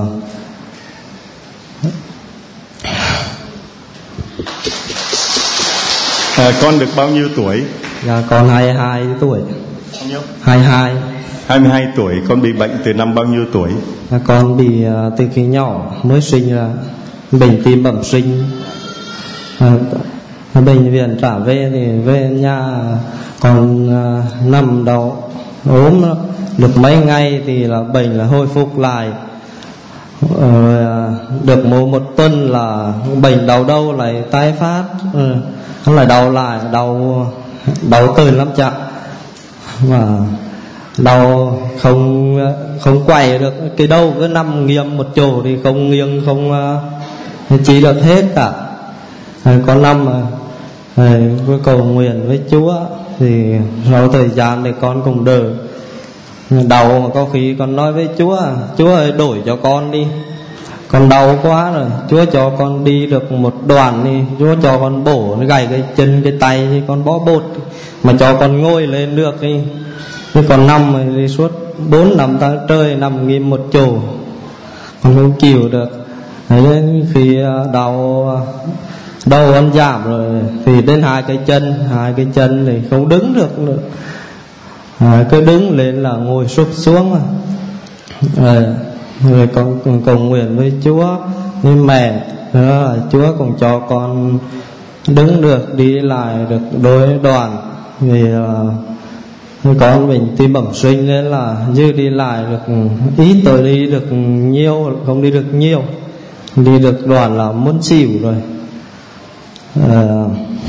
À, con được bao nhiêu tuổi? Dạ, con hai mươi hai tuổi. Bao nhiêu? hai mươi hai. hai mươi hai tuổi. Con bị bệnh từ năm bao nhiêu tuổi? Dạ, con bị từ khi nhỏ mới sinh ra bệnh tim bẩm sinh. À, bệnh viện trả về thì về nhà còn à, nằm đau ốm được mấy ngày thì là bệnh là hồi phục lại. Rồi à, được một, một tuần là bệnh đau đâu lại tái phát. Ừ, nó lại đau lại, đau đau tơi lắm chạ, mà đau không không quay được cái đâu, cứ nằm nghiêng một chỗ thì không nghiêng không uh, chỉ được hết cả. À, có năm mà à, với cầu nguyện với Chúa thì sau thời gian thì con cũng đỡ đau, mà có khi con nói với Chúa: Chúa ơi, đổi cho con đi, con đau quá rồi, Chúa cho con đi được một đoạn đi, Chúa cho con bổ nó gãy cái chân cái tay thì con bó bột, mà cho con ngồi lên được đi. Chứ còn nằm thì đi suốt bốn năm tháng trời nằm nghiêm một chỗ, con không chịu được. Đến khi đau đau anh giảm rồi thì đến hai cái chân, hai cái chân thì không đứng được nữa. À, cứ đứng lên là ngồi sụp xuống. À, rồi con cùng cầu nguyện với Chúa, với mẹ, đó, Chúa cũng cho con đứng được, đi lại được đối đoạn. Vì uh, con mình tim bẩm sinh nên là như đi lại được ít, tôi đi được nhiều, không đi được nhiều, đi được đoạn là muốn xỉu rồi. Uh,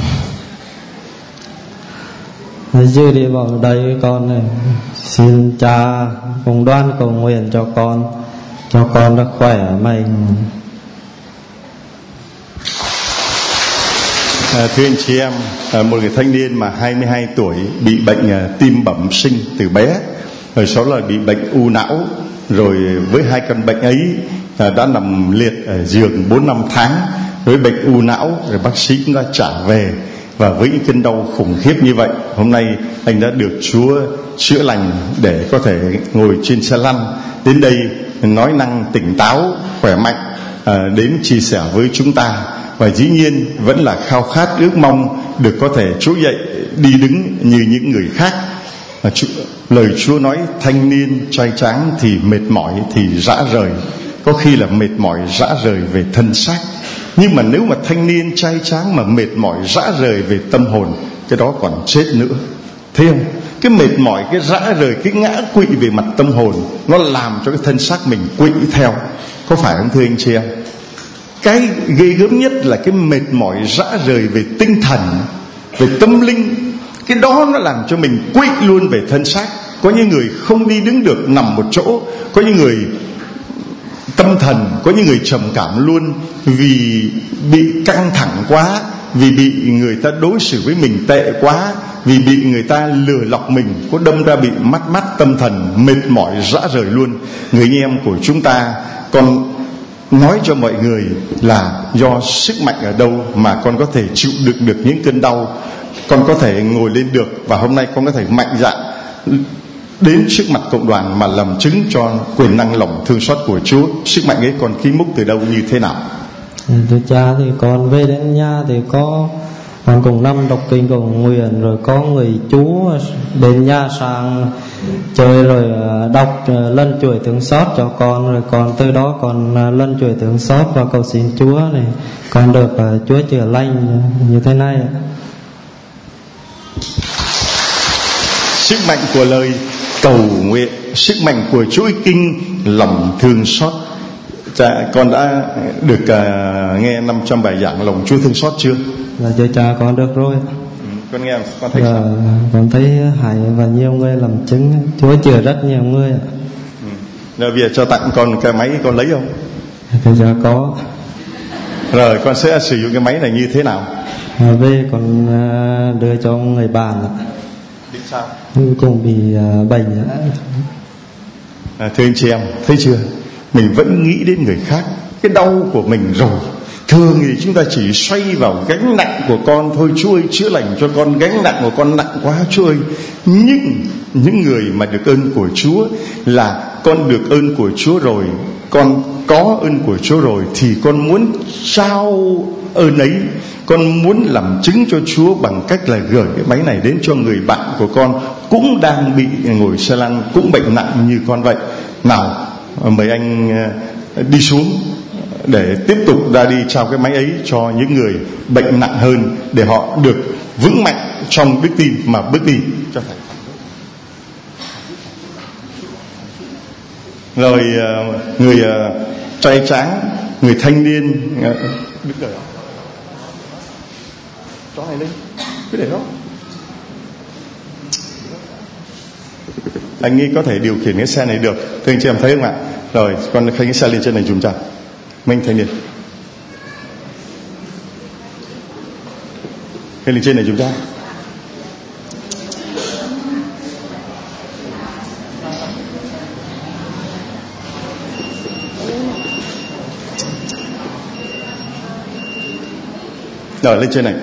Dư đi vào đây con này, xin cha cùng đoan cầu nguyện cho con, cho con được khỏe mạnh. À, thưa anh chị em, à, một người thanh niên mà hai mươi hai tuổi bị bệnh à, tim bẩm sinh từ bé, rồi sau là bị bệnh u não, rồi với hai căn bệnh ấy à, đã nằm liệt ở giường bốn năm tháng với bệnh u não, rồi bác sĩ cũng đã trả về. Và với những cơn đau khủng khiếp như vậy, hôm nay anh đã được Chúa chữa lành để có thể ngồi trên xe lăn đến đây nói năng tỉnh táo, khỏe mạnh, à, đến chia sẻ với chúng ta. Và dĩ nhiên vẫn là khao khát ước mong được có thể trỗi dậy đi đứng như những người khác. à, Chúa, lời Chúa nói thanh niên trai tráng thì mệt mỏi thì rã rời, có khi là mệt mỏi rã rời về thân xác. Nhưng mà nếu mà thanh niên trai tráng mà mệt mỏi rã rời về tâm hồn, cái đó còn chết nữa. Thấy không? Cái mệt mỏi, cái rã rời, cái ngã quỵ về mặt tâm hồn, nó làm cho cái thân xác mình quỵ theo. Có phải không thưa anh chị em? Cái ghê gớm nhất là cái mệt mỏi rã rời về tinh thần, về tâm linh. Cái đó nó làm cho mình quỵ luôn về thân xác. Có những người không đi đứng được, nằm một chỗ. Có những người tâm thần, có những người trầm cảm luôn, vì bị căng thẳng quá, vì bị người ta đối xử với mình tệ quá, vì bị người ta lừa lọc mình, có đâm ra bị mắt mắt tâm thần mệt mỏi rã rời luôn. Người anh em của chúng ta, con nói cho mọi người là do sức mạnh ở đâu mà con có thể chịu đựng được những cơn đau, con có thể ngồi lên được, và hôm nay con có thể mạnh dạn đến trước mặt cộng đoàn mà làm chứng cho quyền năng lòng thương xót của Chúa. Sức mạnh ấy còn ký múc từ đâu, như thế nào? Từ cha thì con về đến nhà thì có con cùng năm đọc kinh cầu nguyện, rồi có người chú đến nhà sang chơi rồi đọc lân chuỗi thương xót cho con, rồi còn từ đó còn lân chuỗi thương xót và cầu xin Chúa này con được Chúa chữa lành như thế này. Sức mạnh của lời cầu nguyện, sức mạnh của chuỗi kinh lòng thương xót. Dạ, con đã được uh, nghe năm trăm bài giảng lòng Chúa thương xót chưa? Dạ, thưa cha con được rồi. Ừ, con nghe con thấy dạ, sao? Con thấy hay và nhiều người làm chứng Chúa chữa rất nhiều người ạ. Ừ. Rồi bây giờ cho tặng con cái máy, con lấy không? Thưa cha có. Rồi con sẽ sử dụng cái máy này như thế nào? À, về con uh, đưa cho người bạn ạ. Biết sao? Cũng bị uh, bệnh ạ. À, thưa anh chị em, thấy chưa? Mình vẫn nghĩ đến người khác, cái đau của mình rồi. Thường thì chúng ta chỉ xoay vào gánh nặng của con thôi. Chúa ơi chữa lành cho con, gánh nặng của con nặng quá Chúa ơi. Nhưng những người mà được ơn của Chúa là con được ơn của Chúa rồi, con có ơn của Chúa rồi, thì con muốn trao ơn ấy, con muốn làm chứng cho Chúa bằng cách là gửi cái máy này đến cho người bạn của con cũng đang bị ngồi xe lăn, cũng bệnh nặng như con vậy. Nào, mời anh đi xuống để tiếp tục ra đi trao cái máy ấy cho những người bệnh nặng hơn, để họ được vững mạnh trong đức tin mà bước đi cho thầy. Rồi người trai tráng, người thanh niên đứng đợi đó, cho này lên, cứ để đó. Anh nghĩ có thể điều khiển cái xe này được, thưa anh chị em thấy không ạ? Rồi con khánh cái xe lên trên này dùm cho Minh thanh niên, khánh lên trên này dùm cho. Rồi lên trên này.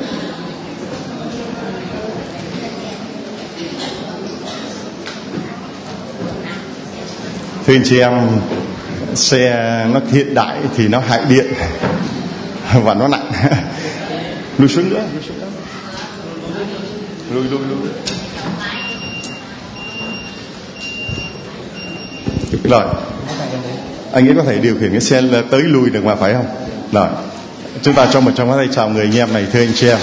Thưa anh chị em, xe nó hiện đại thì nó hại điện và nó nặng. Lùi xuống nữa, lùi xuống nữa. Lùi, lùi, lùi. Rồi, anh ấy có thể điều khiển cái xe tới lùi được mà, phải không? Rồi, chúng ta cho một trong các tay chào người anh em này, thưa anh chị em.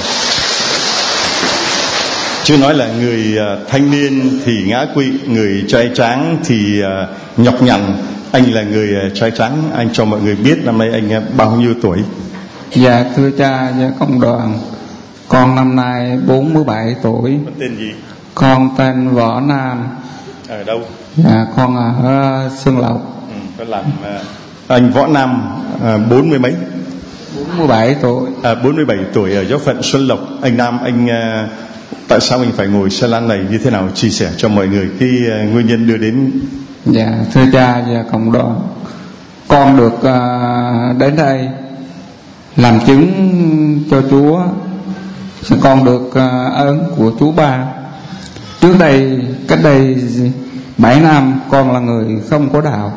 Chứ nói là người thanh niên thì ngã quỵ, người trai tráng thì nhọc nhằn. Anh là người trai tráng, anh cho mọi người biết năm nay anh bao nhiêu tuổi? Dạ thưa cha và cộng đoàn, con năm nay bốn mươi bảy tuổi. Con tên gì? Con tên Võ Nam. Ở đâu? Dạ con ở Xuân Lộc. Ừ, con làm uh, anh Võ Nam uh, bốn mươi mấy? bốn mươi bảy tuổi. À, bốn mươi bảy tuổi ở giáo phận Xuân Lộc. Anh Nam, anh uh, tại sao anh phải ngồi xe lăn này, như thế nào, chia sẻ cho mọi người cái uh, nguyên nhân đưa đến? Dạ thưa cha và cộng đoàn, con được uh, đến đây làm chứng cho Chúa. Con được uh, ơn của Chúa Ba. Trước đây, cách đây bảy năm, con là người không có đạo,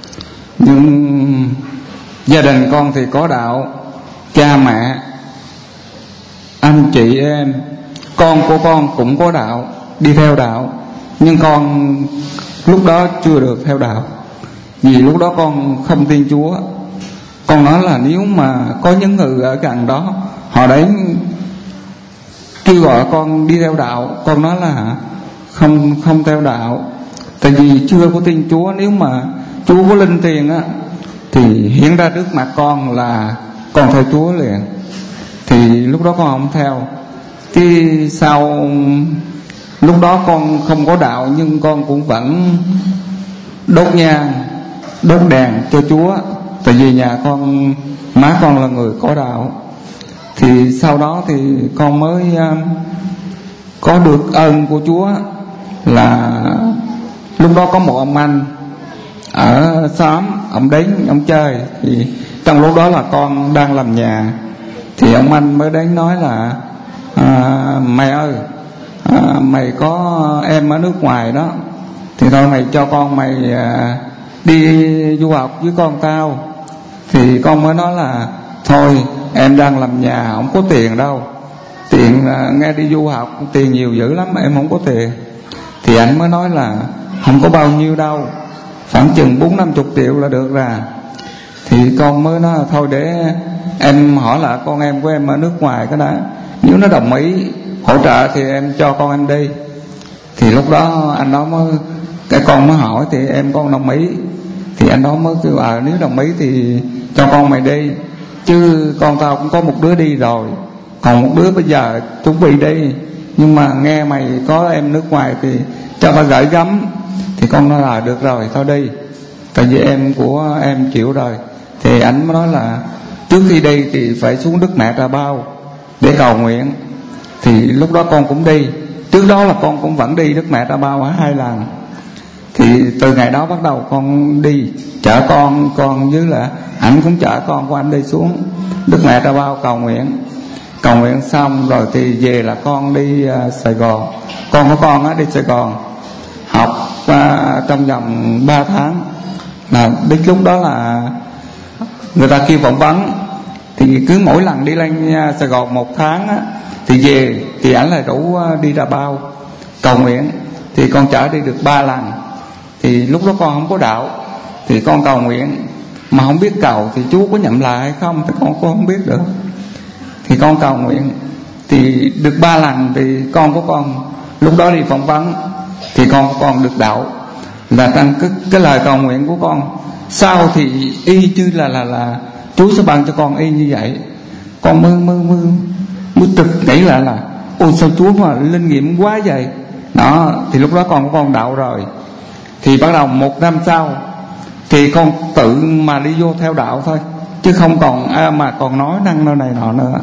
nhưng gia đình con thì có đạo. Cha mẹ, anh chị em, con của con cũng có đạo, đi theo đạo. Nhưng con lúc đó chưa được theo đạo, vì lúc đó con không tin Chúa. Con nói là nếu mà có những người ở gần đó họ đến kêu gọi con đi theo đạo, con nói là không không theo đạo, tại vì chưa có tin Chúa. Nếu mà Chúa có linh tiền á thì hiện ra trước mặt con là con theo Chúa liền. Thì lúc đó con không theo. Thì sau lúc đó con không có đạo, nhưng con cũng vẫn đốt nhang, đốt đèn cho Chúa, tại vì nhà con, má con là người có đạo. Thì sau đó thì con mới uh, có được ơn của Chúa, là lúc đó có một ông anh ở xóm, ông đến ông chơi. Thì trong lúc đó là con đang làm nhà, thì ông anh mới đến nói là à, mày ơi, à, mày có em ở nước ngoài đó, thì thôi mày cho con mày à, đi du học với con tao. Thì con mới nói là thôi em đang làm nhà, không có tiền đâu. Tiền à, nghe đi du học tiền nhiều dữ lắm, em không có tiền. Thì anh mới nói là không có bao nhiêu đâu, khoảng chừng bốn năm chục triệu là được rồi. Thì con mới nói là thôi để em hỏi là con em của em ở nước ngoài cái đã, nếu nó đồng ý hỗ trợ thì em cho con em đi. Thì lúc đó anh đó mới, cái con mới hỏi thì em con đồng ý. Thì anh đó mới kêu à nếu đồng ý thì cho con mày đi, chứ con tao cũng có một đứa đi rồi, còn một đứa bây giờ chuẩn bị đi, nhưng mà nghe mày có em nước ngoài thì cho tao gửi gắm. Thì con nói là được rồi, thôi đi, tại vì em của em chịu rồi. Thì anh mới nói là trước khi đi thì phải xuống Đức Mẹ Trà Bao để cầu nguyện. Thì lúc đó con cũng đi, trước đó là con cũng vẫn đi Đức Mẹ Trà Bao ở hai lần. Thì từ ngày đó bắt đầu con đi, chở con, con với là ảnh cũng chở con của anh đi xuống Đức Mẹ Trà Bao cầu nguyện. Cầu nguyện xong rồi thì về là con đi uh, Sài Gòn. Con của con á đi Sài Gòn học uh, trong vòng ba tháng. Là đến lúc đó là người ta kêu phỏng vấn, thì cứ mỗi lần đi lên uh, Sài Gòn một tháng á, thì về thì ảnh là rủ uh, đi Trà Bao cầu nguyện. Thì con chở đi được ba lần. Thì lúc đó con không có đạo, thì con cầu nguyện mà không biết cầu thì Chúa có nhận lại hay không thì con cũng không biết được. Thì con cầu nguyện thì được ba lần. Thì con của con lúc đó đi phỏng vấn thì con của con được đạo, là tăng cái, cái lời cầu nguyện của con. Sau thì y chứ là là là Chúa sẽ ban cho con y như vậy. Con mới mới mới mới trực nghĩ lại là ôi sao Chúa mà linh nghiệm quá vậy đó. Thì lúc đó con của con đạo rồi. Thì bắt đầu một năm sau thì con tự mà đi vô theo đạo thôi, chứ không còn à, mà còn nói năng nơi này nọ nữa.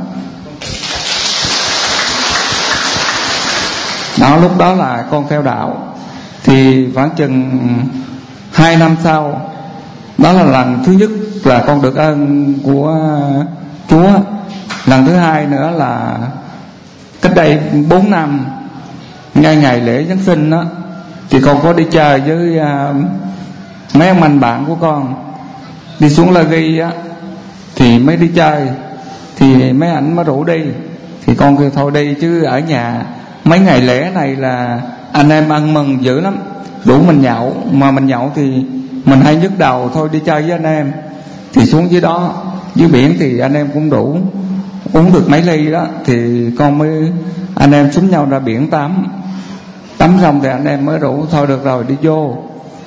Đó, lúc đó là con theo đạo. Thì khoảng chừng hai năm sau, đó là lần thứ nhất là con được ơn của Chúa. Lần thứ hai nữa là cách đây bốn năm, ngay ngày lễ Giáng sinh đó, thì con có đi chơi với uh, mấy ông anh bạn của con. đi xuống La Ghi á thì mới đi chơi, thì mấy ảnh mới rủ đi, thì con kêu thôi đi, chứ ở nhà mấy ngày lễ này là anh em ăn mừng dữ lắm, đủ mình nhậu, mà mình nhậu thì mình hay nhức đầu, thôi đi chơi với anh em. Thì xuống dưới đó dưới biển thì anh em cũng đủ, uống được mấy ly đó thì con mới anh em xuống nhau ra biển tắm. Tắm xong thì anh em mới rủ thôi được rồi đi vô.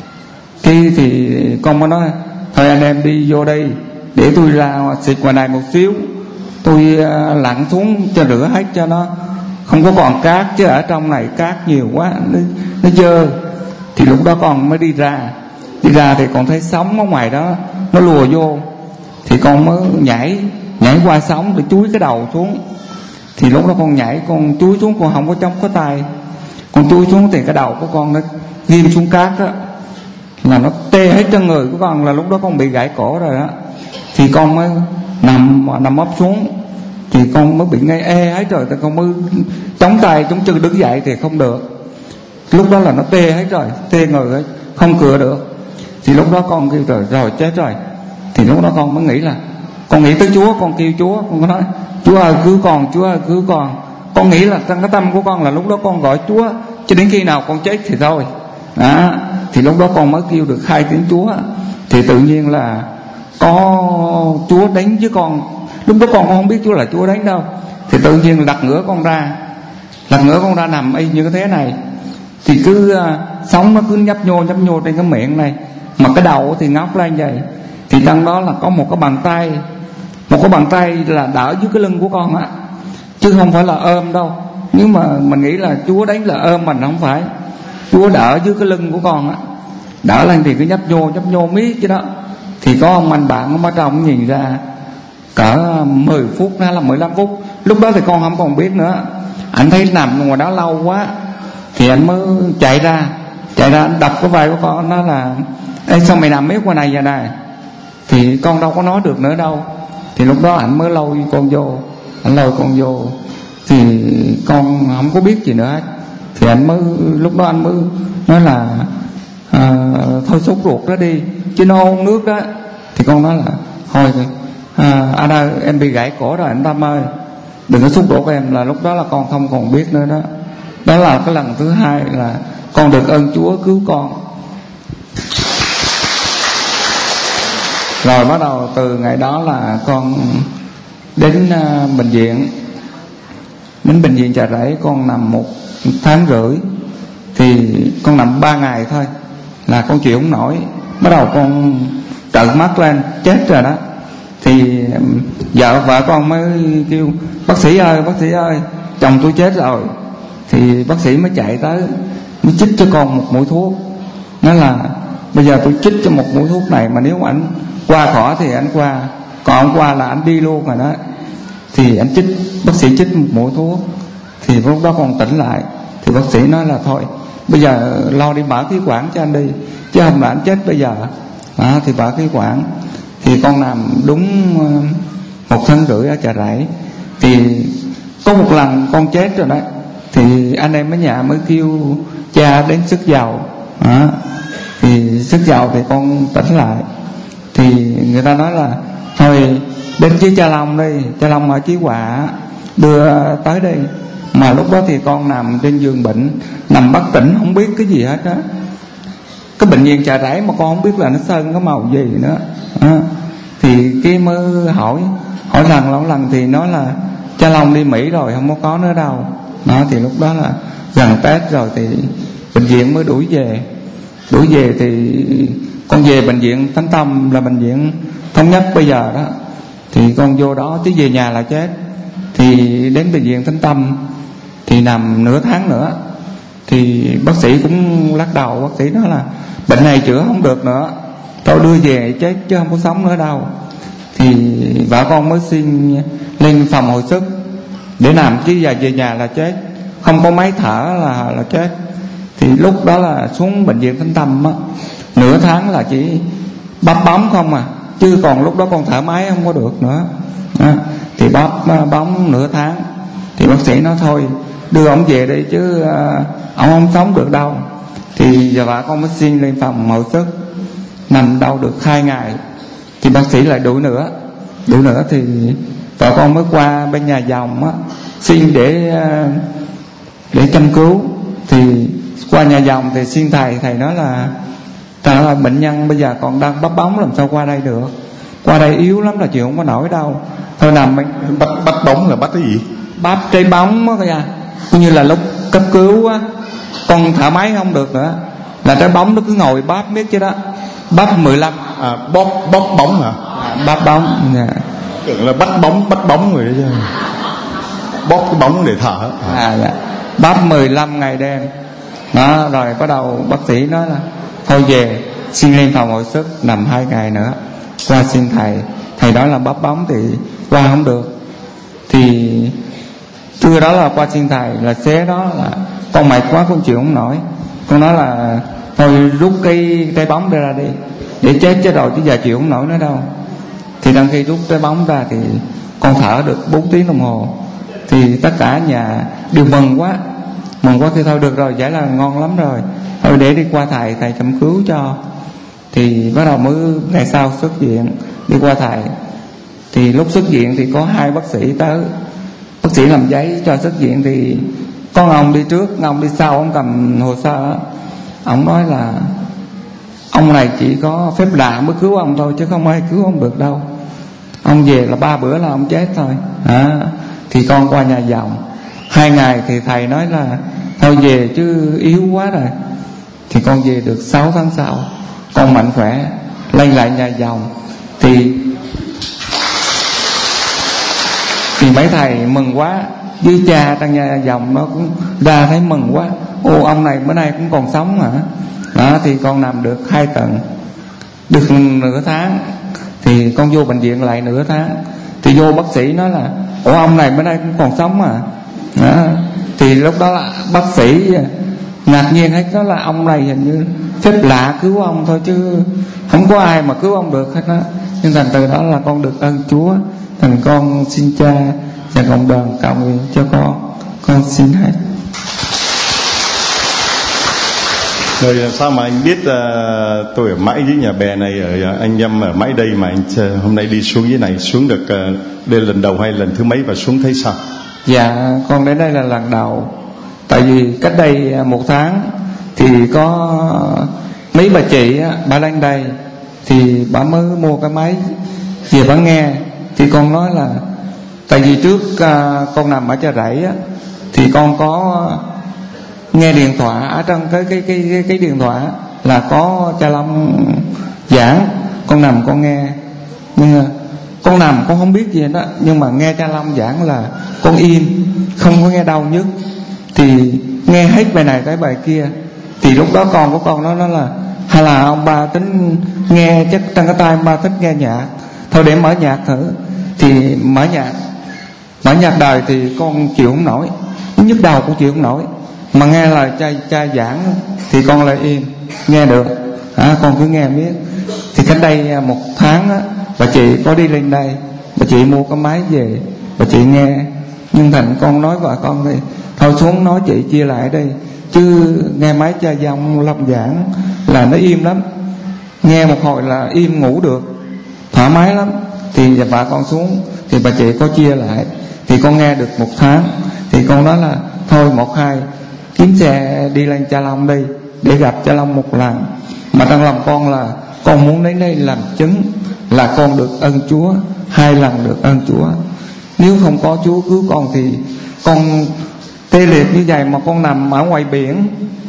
Khi thì con mới nói thôi anh em đi vô đây, để tôi ra xịt ngoài này một xíu, tôi lặn xuống cho rửa hết cho nó không có còn cát, chứ ở trong này cát nhiều quá nó, nó dơ. Thì lúc đó con mới đi ra, đi ra thì con thấy sóng ở ngoài đó nó lùa vô, thì con mới nhảy nhảy qua sóng để chúi cái đầu xuống. Thì lúc đó con nhảy, con chúi xuống, con không có chống có tay, con chúi xuống thì cái đầu của con nó ghim xuống cát đó, là nó tê hết chân người của con, là lúc đó con bị gãy cổ rồi đó. Thì con mới nằm nằm ấp xuống, thì con mới bị ngay ê hết rồi, thì con mới chống tay chống chân đứng dậy thì không được. Lúc đó là nó tê hết rồi, tê người hết, không cựa được. Thì lúc đó con kêu rồi rồi chết rồi. Thì lúc đó con mới nghĩ là con nghĩ tới Chúa, con kêu Chúa, con có nói Chúa ơi cứu con, Chúa ơi cứu con. Con nghĩ là trong cái tâm của con là lúc đó con gọi Chúa cho đến khi nào con chết thì thôi đó. Thì lúc đó con mới kêu được hai tiếng Chúa, thì tự nhiên là có Chúa đánh với con. Lúc đó con không biết Chúa là Chúa đánh đâu. Thì tự nhiên lật ngửa con ra, lật ngửa con ra nằm y như thế này. Thì cứ uh, sóng nó cứ nhấp nhô nhấp nhô trên cái miệng này, mà cái đầu thì ngóc lên vậy. Thì trong đó là có một cái bàn tay, một cái bàn tay là đỡ dưới cái lưng của con á, chứ không phải là ôm đâu. Nhưng mà mình nghĩ là Chúa đánh là ôm mình, không phải. Chúa đỡ dưới cái lưng của con á, đỡ lên thì cứ nhấp nhô nhấp nhô miết chứ đó. Thì có ông anh bạn ở trong nhìn ra cỡ mười phút hay là mười lăm phút. Lúc đó thì con không còn biết nữa. Anh thấy nằm ngoài đó lâu quá, thì anh mới chạy ra, chạy ra anh đập cái vai của con, nó là ê sao mày nằm miết ngoài này vậy này. Thì con đâu có nói được nữa đâu. Thì lúc đó anh mới lôi con vô, anh lôi con vô, thì con không có biết gì nữa hết. Thì anh mới lúc đó anh mới nói là à, thôi sốt ruột đó đi, chứ nó uống nước đó. Thì con nói là thôi à, anh ơi em bị gãy cổ rồi anh Tâm ơi, đừng có sốt ruột em. Là lúc đó là con không còn biết nữa đó. Đó là cái lần thứ hai là con được ơn Chúa cứu con. Rồi bắt đầu từ ngày đó là con đến uh, bệnh viện, đến bệnh viện Chợ Rẫy. Con nằm một tháng rưỡi, thì con nằm ba ngày thôi là con chịu không nổi. Bắt đầu con trợn mắt lên chết rồi đó. Thì vợ vợ con mới kêu bác sĩ ơi, bác sĩ ơi, chồng tôi chết rồi. Thì bác sĩ mới chạy tới, mới chích cho con một mũi thuốc. Nói là bây giờ tôi chích cho một mũi thuốc này, mà nếu ảnh qua khỏi thì anh qua, còn không qua là anh đi luôn rồi đó. Thì anh chích, bác sĩ chích một mũi thuốc. Thì lúc đó con tỉnh lại, thì bác sĩ nói là thôi bây giờ lo đi mở khí quản cho anh đi, chứ không là anh chết bây giờ à. Thì mở khí quản. Thì con nằm đúng một tháng rưỡi ở Chợ Rẫy. Thì có một lần con chết rồi đấy, thì anh em ở nhà mới kêu cha đến sức dầu à. Thì sức dầu thì con tỉnh lại. Thì người ta nói là thôi đến với cha Long đi, cha Long ở Chí Hòa đưa tới đây. Mà lúc đó thì con nằm trên giường bệnh, nằm bất tỉnh không biết cái gì hết á. Cái bệnh viện Chợ Rẫy mà con không biết là nó sơn cái màu gì nữa à. Thì cái mới hỏi hỏi lần lâu lần thì nói là cha Long đi Mỹ rồi, không có có nữa đâu đó. Thì lúc đó là gần Tết rồi, thì bệnh viện mới đuổi về. Đuổi về thì con về bệnh viện Thánh Tâm, là bệnh viện thống nhất bây giờ đó. Thì con vô đó chứ về nhà là chết. Thì đến bệnh viện Thánh Tâm thì nằm nửa tháng nữa. Thì bác sĩ cũng lắc đầu, bác sĩ nói là bệnh này chữa không được nữa, tôi đưa về chết chứ không có sống nữa đâu. Thì vợ con mới xin lên phòng hồi sức để làm, chứ giờ về nhà là chết, không có máy thở là là chết. Thì lúc đó là xuống bệnh viện Thánh Tâm á, nửa tháng là chỉ bắp bóng không à, chứ còn lúc đó con thở máy không có được nữa à. Thì bắp bóng nửa tháng. Thì bác sĩ nói thôi đưa ông về đi, chứ uh, ông không sống được đâu. Thì giờ vợ con mới xin lên phòng hồi sức, nằm đâu được hai ngày thì bác sĩ lại đuổi nữa đuổi nữa thì vợ con mới qua bên nhà dòng á, xin để để chăm cứu. Thì qua nhà dòng thì xin thầy, thầy nói là thầy là bệnh nhân bây giờ còn đang bắp bóng, làm sao qua đây được, qua đây yếu lắm là chịu không có nổi đâu, thôi nằm bên. Bắt, bắt bóng là bắt cái gì? Bắt trái bóng á kìa, cũng như là lúc cấp cứu á, con thở máy không được nữa, là trái bóng nó cứ ngồi bắp miết chứ đó, bắp mười lăm. À, bóp bóp bóng hả? À, bắp bóng. Yeah. Tưởng là bắt bóng bắt bóng rồi đấy chứ. Bóp cái bóng để thở. À, dạ. Bắp mười lăm ngày đêm đó, rồi bắt đầu bác sĩ nói là thôi về xin lên phòng hồi sức nằm hai ngày nữa, qua xin thầy. Thầy nói là bắp bóng thì qua không được. Thì trưa đó là qua xin thầy, là xế đó là con mệt quá con chịu không nổi, con nói là thôi rút cái trái bóng ra đi để chết chứ rồi chứ giờ chịu không nổi nữa đâu. Thì đang khi rút trái bóng ra thì con thở được bốn tiếng đồng hồ. Thì tất cả nhà đều mừng quá, mừng quá thì thôi được rồi, vậy là ngon lắm rồi, thôi để đi qua thầy, thầy chăm cứu cho. Thì bắt đầu mới ngày sau xuất viện đi qua thầy. Thì lúc xuất viện thì có hai bác sĩ tới, bác sĩ làm giấy cho xuất viện. Thì con ông đi trước, ông đi sau, ông cầm hồ sơ. Ông nói là ông này chỉ có phép lạ mới cứu ông thôi chứ không ai cứu ông được đâu, ông về là ba bữa là ông chết thôi. À, thì con qua nhà dòng hai ngày thì thầy nói là thôi về chứ yếu quá rồi. Thì con về được sáu tháng sau, con mạnh khỏe lên lại nhà dòng. Thì thì mấy thầy mừng quá, với cha trong nhà dòng nó cũng ra thấy mừng quá, ô ông này bữa nay cũng còn sống hả. Đó, thì con nằm được hai tuần, được nửa tháng thì con vô bệnh viện lại nửa tháng. Thì vô bác sĩ nói là ủa ông này bữa nay cũng còn sống à. Đó, thì lúc đó là bác sĩ ngạc nhiên hết, đó là ông này hình như phép lạ cứu ông thôi chứ không có ai mà cứu ông được hết đó. Nhưng thành từ đó là con được ơn Chúa, thành con xin cha và cộng đoàn cầu nguyện cho con. Con xin hết. Rồi sao mà anh biết uh, tôi ở mãi dưới nhà bè này, ở anh em ở mãi đây mà anh uh, hôm nay đi xuống dưới này, xuống được uh, đây lần đầu hay lần thứ mấy và xuống thấy sao? Dạ con đến đây là lần đầu. Tại vì cách đây một tháng thì có mấy bà chị bà lên đây thì bà mới mua cái máy về bà nghe. Thì con nói là tại vì trước uh, con nằm ở Chợ Rẫy á, thì con có nghe điện thoại ở trong cái cái cái cái, cái điện thoại là có cha Long giảng, con nằm con nghe. Nhưng con nằm con không biết gì đó, nhưng mà nghe cha Long giảng là con im, không có nghe đau nhức. Thì nghe hết bài này tới bài kia. Thì lúc đó con của con nó nói là hay là ông ba tính nghe, chắc trong cái tay ông ba thích nghe nhạc, thôi để mở nhạc thử. Thì mở nhạc mở nhạc đời thì con chịu không nổi, nhức đầu cũng chịu không nổi. Mà nghe lời cha cha giảng thì con lại im, nghe được. À, con cứ nghe biết. Thì cách đây một tháng á, bà chị có đi lên đây, bà chị mua cái máy về, bà chị nghe. Nhưng thành con nói vợ con thì thôi xuống nói chị chia lại đi, chứ nghe máy cha dòng Long giảng là nó im lắm, nghe một hồi là im ngủ được, thoải mái lắm. Thì bà con xuống thì bà chị có chia lại, thì con nghe được một tháng. Thì con nói là thôi một hai kiếm xe đi lên Cha Long đi, để gặp Cha Long một lần. Mà trong lòng con là con muốn đến đây làm chứng là con được ơn Chúa, hai lần được ơn Chúa. Nếu không có Chúa cứu con thì con tê liệt như vậy mà con nằm ở ngoài biển,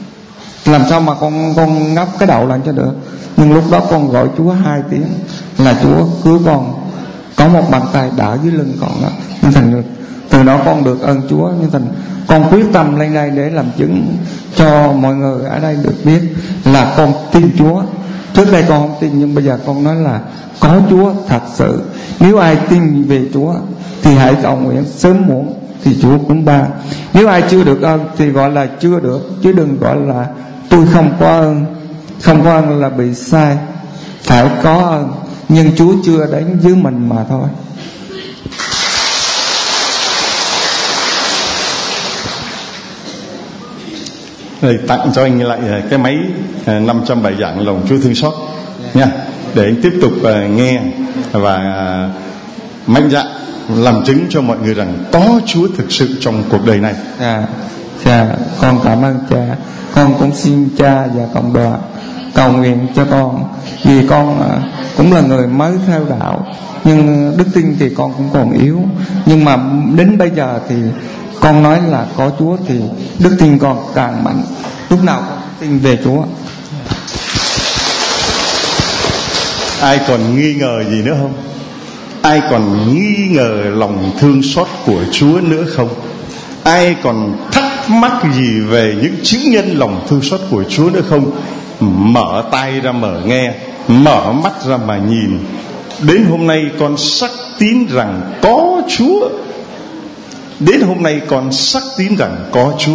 làm sao mà con con ngóc cái đầu lên cho được. Nhưng lúc đó con gọi Chúa hai tiếng là Chúa cứu con, có một bàn tay đỡ dưới lưng con đó. Nhưng thành từ đó con được ơn Chúa. Nhưng thành con quyết tâm lên đây để làm chứng cho mọi người ở đây được biết là con tin Chúa. Trước đây con không tin, nhưng bây giờ con nói là có Chúa thật sự. Nếu ai tin về Chúa thì hãy cầu nguyện, sớm muộn thì Chúa cũng ban. Nếu ai chưa được ơn thì gọi là chưa được, chứ đừng gọi là tôi không có ơn. Không có ơn là bị sai, phải có ơn, nhưng Chúa chưa đến với mình mà thôi. Rồi tặng cho anh lại cái máy năm trăm bài giảng lòng Chúa thương xót nha. để anh tiếp tục uh, nghe và uh, mạnh dạn làm chứng cho mọi người rằng có Chúa thực sự trong cuộc đời này. Dạ, dạ, con cảm ơn cha. Con cũng xin cha và cộng đoàn cầu nguyện cho con, vì con uh, cũng là người mới theo đạo, nhưng đức tin thì con cũng còn yếu. Nhưng mà đến bây giờ thì con nói là có Chúa thì đức tin con càng mạnh. Lúc nào con tin về Chúa. Ai còn nghi ngờ gì nữa không? Ai còn nghi ngờ lòng thương xót của Chúa nữa không? Ai còn thắc mắc gì về những chứng nhân lòng thương xót của Chúa nữa không? Mở tai ra mở nghe, mở mắt ra mà nhìn. Đến hôm nay con xác tín rằng có Chúa. Đến hôm nay con xác tín rằng có Chúa.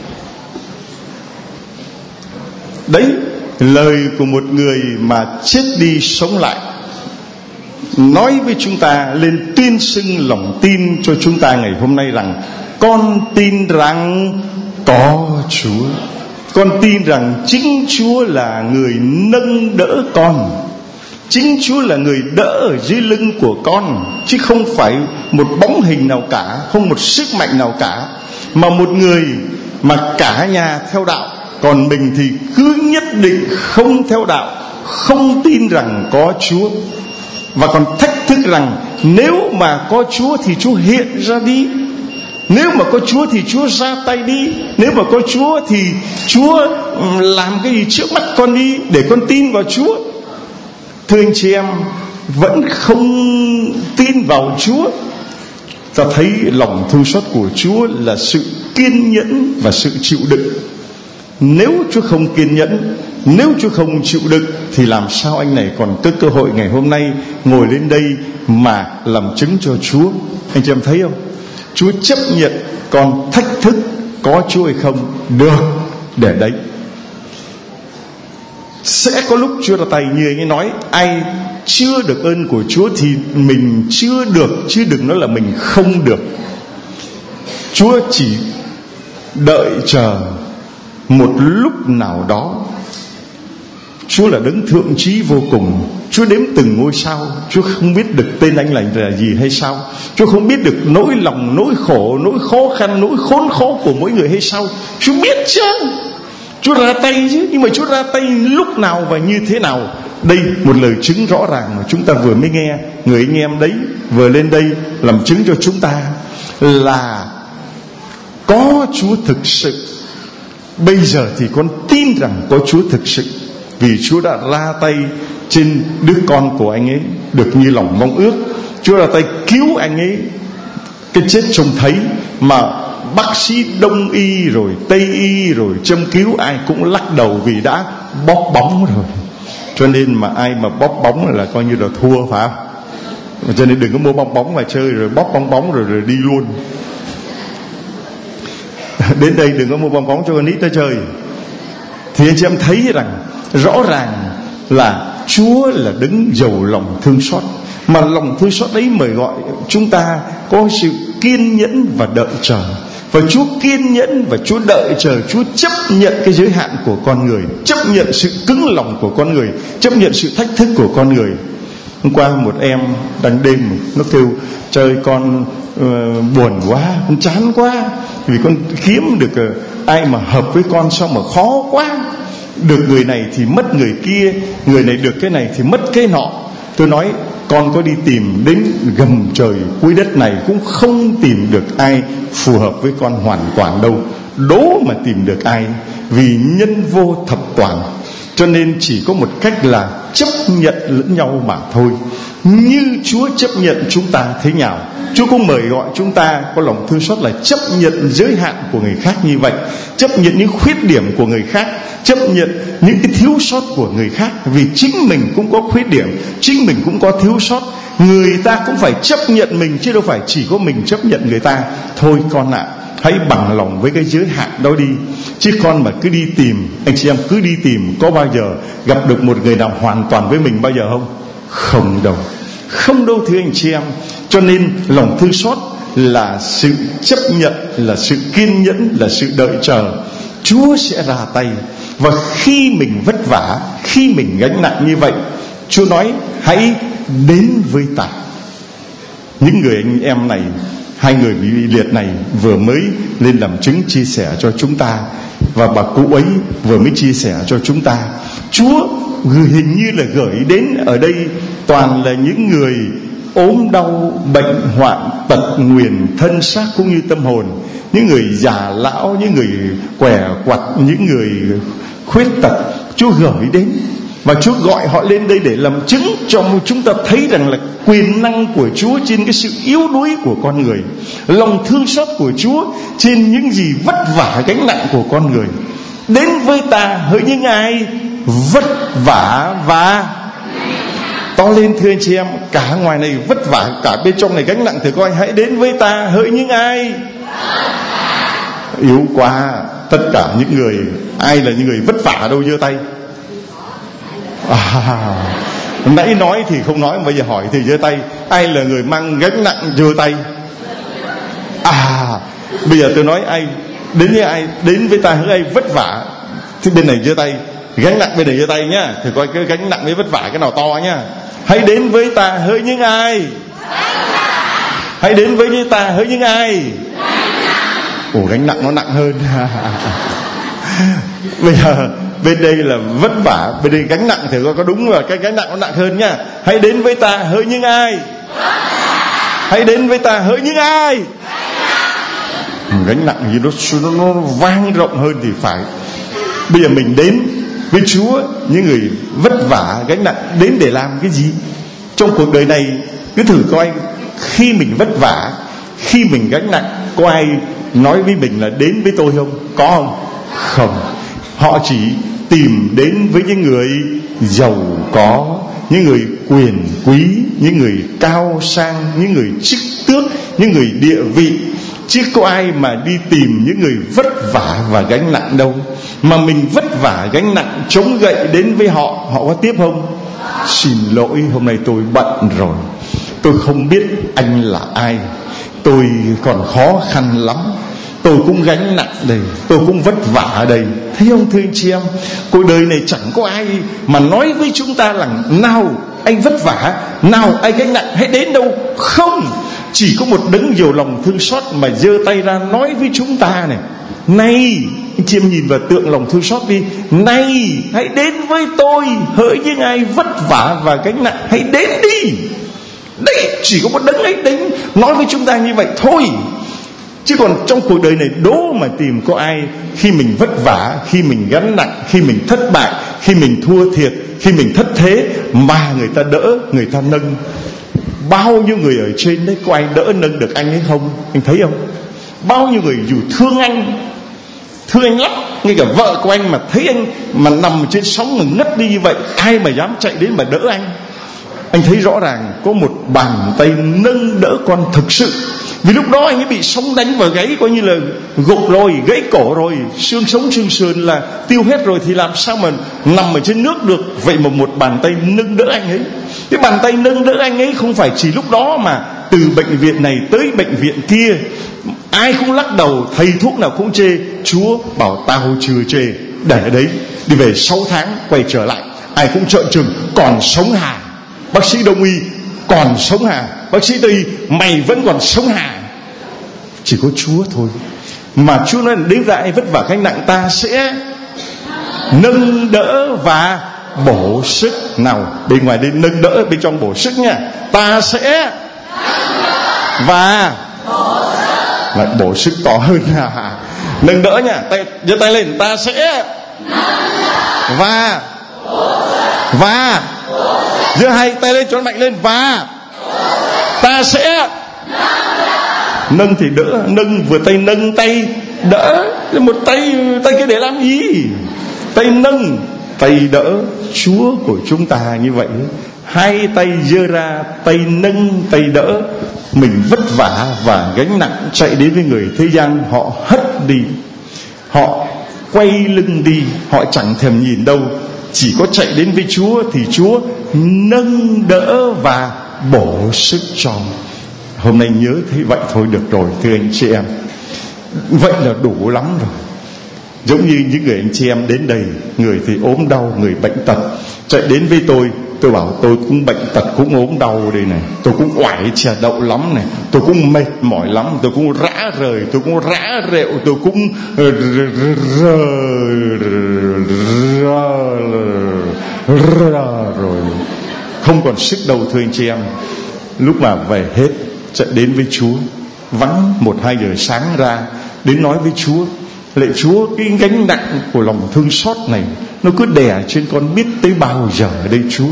Đấy, lời của một người mà chết đi sống lại, nói với chúng ta, lên tuyên xưng lòng tin cho chúng ta ngày hôm nay rằng con tin rằng có Chúa. Con tin rằng chính Chúa là người nâng đỡ con, chính Chúa là người đỡ ở dưới lưng của con, chứ không phải một bóng hình nào cả, không một sức mạnh nào cả, mà một người mà cả nhà theo đạo, còn mình thì cứ nhất định không theo đạo, không tin rằng có Chúa, và còn thách thức rằng nếu mà có Chúa thì Chúa hiện ra đi, nếu mà có Chúa thì Chúa ra tay đi, nếu mà có Chúa thì Chúa làm cái gì trước mắt con đi để con tin vào Chúa. Thưa anh chị em, vẫn không tin vào Chúa. Ta thấy lòng thương xót của Chúa là sự kiên nhẫn và sự chịu đựng. Nếu Chúa không kiên nhẫn, nếu Chúa không chịu đựng, thì làm sao anh này còn có cơ hội ngày hôm nay ngồi lên đây mà làm chứng cho Chúa? Anh chị em thấy không? Chúa chấp nhận con thách thức có Chúa hay không, được, để đấy. Sẽ có lúc Chúa ra tay, như anh ấy nói, ai chưa được ơn của Chúa thì mình chưa được, chứ đừng nói là mình không được. Chúa chỉ đợi chờ một lúc nào đó. Chúa là đấng thượng trí vô cùng. Chúa đếm từng ngôi sao. Chúa không biết được tên anh lành là gì hay sao? Chúa không biết được nỗi lòng, nỗi khổ, nỗi khó khăn, nỗi khốn khó của mỗi người hay sao? Chúa biết chứ. Chúa ra tay chứ. Nhưng mà Chúa ra tay lúc nào và như thế nào? Đây một lời chứng rõ ràng mà chúng ta vừa mới nghe. Người anh em đấy vừa lên đây làm chứng cho chúng ta là có Chúa thực sự. Bây giờ thì con tin rằng có Chúa thực sự, vì Chúa đã ra tay trên đứa con của anh ấy được như lòng mong ước. Chúa ra tay cứu anh ấy cái chết trông thấy, mà bác sĩ đông y rồi tây y rồi châm cứu ai cũng lắc đầu vì đã bóp bóng rồi. Cho nên mà ai mà bóp bóng là coi như là thua, phải không? Cho nên đừng có mua bong bóng mà chơi rồi bóp bong bóng rồi, rồi đi luôn. Đến đây đừng có mua bong bóng cho con nít tới chơi. Thì anh chị em thấy rằng rõ ràng là Chúa là đấng giàu lòng thương xót, mà lòng thương xót đấy mời gọi chúng ta có sự kiên nhẫn và đợi chờ. Và Chúa kiên nhẫn và Chúa đợi chờ. Chúa chấp nhận cái giới hạn của con người, chấp nhận sự cứng lòng của con người, chấp nhận sự thách thức của con người. Hôm qua một em đang đêm nó kêu trời con uh, buồn quá, con chán quá, vì con kiếm được uh, ai mà hợp với con sao mà khó quá. Được người này thì mất người kia, người này được cái này thì mất cái nọ. Tôi nói con có đi tìm đến gầm trời cuối đất này cũng không tìm được ai phù hợp với con hoàn toàn đâu. Đố mà tìm được ai, vì nhân vô thập toàn. Cho nên chỉ có một cách là chấp nhận lẫn nhau mà thôi. Như Chúa chấp nhận chúng ta thế nào, Chúa cũng mời gọi chúng ta có lòng thương xót là chấp nhận giới hạn của người khác như vậy, chấp nhận những khuyết điểm của người khác, chấp nhận những cái thiếu sót của người khác. Vì chính mình cũng có khuyết điểm, chính mình cũng có thiếu sót. Người ta cũng phải chấp nhận mình, chứ đâu phải chỉ có mình chấp nhận người ta. Thôi con ạ, à, hãy bằng lòng với cái giới hạn đó đi. Chứ con mà cứ đi tìm, anh chị em cứ đi tìm, có bao giờ gặp được một người nào hoàn toàn với mình bao giờ không? Không đâu, không đâu thưa anh chị em. Cho nên lòng thương xót là sự chấp nhận, là sự kiên nhẫn, là sự đợi chờ. Chúa sẽ ra tay. Và khi mình vất vả, khi mình gánh nặng như vậy, Chúa nói hãy đến với ta. Những người anh em này, hai người bị liệt này vừa mới lên làm chứng chia sẻ cho chúng ta, và bà cụ ấy vừa mới chia sẻ cho chúng ta. Chúa hình như là gửi đến ở đây toàn là những người ốm đau, bệnh hoạn, tật nguyền thân xác cũng như tâm hồn, những người già lão, những người què quặt, những người khuyết tật. Chúa gửi đến và Chúa gọi họ lên đây để làm chứng cho chúng ta thấy rằng là quyền năng của Chúa trên cái sự yếu đuối của con người, lòng thương xót của Chúa trên những gì vất vả gánh nặng của con người. Đến với ta hỡi những ai vất vả và to lên thưa anh chị em, cả ngoài này vất vả, cả bên trong này gánh nặng, thì coi hãy đến với ta hỡi những ai yếu quá. Tất cả những người, ai là những người vất vả đâu, giơ tay. À, nãy nói thì không nói, bây giờ hỏi thì giơ tay. Ai là người mang gánh nặng, giơ tay. À, bây giờ tôi nói ai đến với ai đến với ta hỡi ai vất vả, thì bên này giơ tay. Gánh nặng bên này giơ tay nhá, thì coi cái gánh nặng với vất vả cái nào to nhá. Hãy đến với ta hỡi những ai hãy đến với ta hỡi những ai ồ, gánh nặng nó nặng hơn. Bây giờ bên đây là vất vả, bên đây gánh nặng thì có đúng là cái gánh nặng nó nặng hơn nhá. Hãy đến với ta hỡi những ai hãy đến với ta hỡi những ai gánh nặng gì nó, nó, nó vang rộng hơn thì phải. Bây giờ mình đến với Chúa, những người vất vả gánh nặng, đến để làm cái gì trong cuộc đời này? Cứ thử coi, khi mình vất vả, khi mình gánh nặng, có ai nói với mình là đến với tôi không? Có không? Không. Họ chỉ tìm đến với những người giàu có, những người quyền quý, những người cao sang, những người chức tước, những người địa vị, chứ có ai mà đi tìm những người vất vả và gánh nặng đâu. Mà mình vất vả gánh nặng chống gậy đến với họ, họ có tiếp không? Xin lỗi, hôm nay tôi bận rồi, tôi không biết anh là ai, tôi còn khó khăn lắm, tôi cũng gánh nặng đây, tôi cũng vất vả ở đây. Thấy không thưa anh chị em, cuộc đời này chẳng có ai mà nói với chúng ta là nào anh vất vả, nào anh gánh nặng hãy đến đâu. Không, chỉ có một đấng nhiều lòng thương xót mà giơ tay ra nói với chúng ta này: này, anh chị em nhìn vào tượng lòng thương xót đi, này hãy đến với tôi hỡi những ai vất vả và gánh nặng, hãy đến đi. Đấy, chỉ có một đấng ấy đến nói với chúng ta như vậy thôi. Chứ còn trong cuộc đời này đố mà tìm có ai khi mình vất vả, khi mình gánh nặng, khi mình thất bại, khi mình thua thiệt, khi mình thất thế mà người ta đỡ, người ta nâng. Bao nhiêu người ở trên đấy, có ai đỡ nâng được anh ấy không? Anh thấy không? Bao nhiêu người dù thương anh, thương anh lắm, ngay cả vợ của anh mà thấy anh mà nằm trên sóng mà ngất đi như vậy, ai mà dám chạy đến mà đỡ anh? Anh thấy rõ ràng có một bàn tay nâng đỡ con thực sự. Vì lúc đó anh ấy bị sóng đánh vào gáy, coi như là gục rồi, gãy cổ rồi, xương sống xương sườn là tiêu hết rồi, thì làm sao mà nằm ở trên nước được. Vậy mà một bàn tay nâng đỡ anh ấy. Cái bàn tay nâng đỡ anh ấy không phải chỉ lúc đó, mà từ bệnh viện này tới bệnh viện kia, ai cũng lắc đầu, thầy thuốc nào cũng chê. Chúa bảo tao chưa chê, để đấy. Đi về sáu tháng quay trở lại, ai cũng trợn trừng, còn sống hả? Bác sĩ đông y, còn sống hả? Bác sĩ tây y, mày vẫn còn sống hả? Chỉ có Chúa thôi. Mà Chúa nói đến ra ai vất vả gánh nặng, ta sẽ nâng đỡ và bổ sức. Nào, bên ngoài đây nâng đỡ, bên trong bổ sức nha. Ta sẽ và lại bổ sức to hơn. Nâng đỡ nha, tay giơ tay lên, ta sẽ và và giơ hai tay lên cho nó mạnh lên, và ta sẽ nâng thì đỡ. Nâng vừa tay nâng tay đỡ, một tay tay kia để làm gì? Tay nâng, tay đỡ. Chúa của chúng ta như vậy, hai tay giơ ra, tay nâng, tay đỡ. Mình vất vả và gánh nặng chạy đến với người thế gian, họ hất đi, họ quay lưng đi, họ chẳng thèm nhìn đâu. Chỉ có chạy đến với Chúa thì Chúa nâng đỡ và bổ sức cho. Hôm nay nhớ thấy vậy thôi được rồi thưa anh chị em. Vậy là đủ lắm rồi. Giống như những người anh chị em đến đây, người thì ốm đau, người bệnh tật, chạy đến với tôi tôi bảo tôi cũng bệnh tật, cũng ốm đau đây này, tôi cũng oải chè đậu lắm này, tôi cũng mệt mỏi lắm, tôi cũng rã rời, tôi cũng rã rệu, tôi cũng rồi không còn sức đâu thưa anh chị em. Lúc mà về hết, chạy đến với Chúa, vắng một hai giờ sáng ra đến nói với Chúa: lạy Chúa, cái gánh nặng của lòng thương xót này nó cứ đè trên con biết tới bao giờ đây Chúa.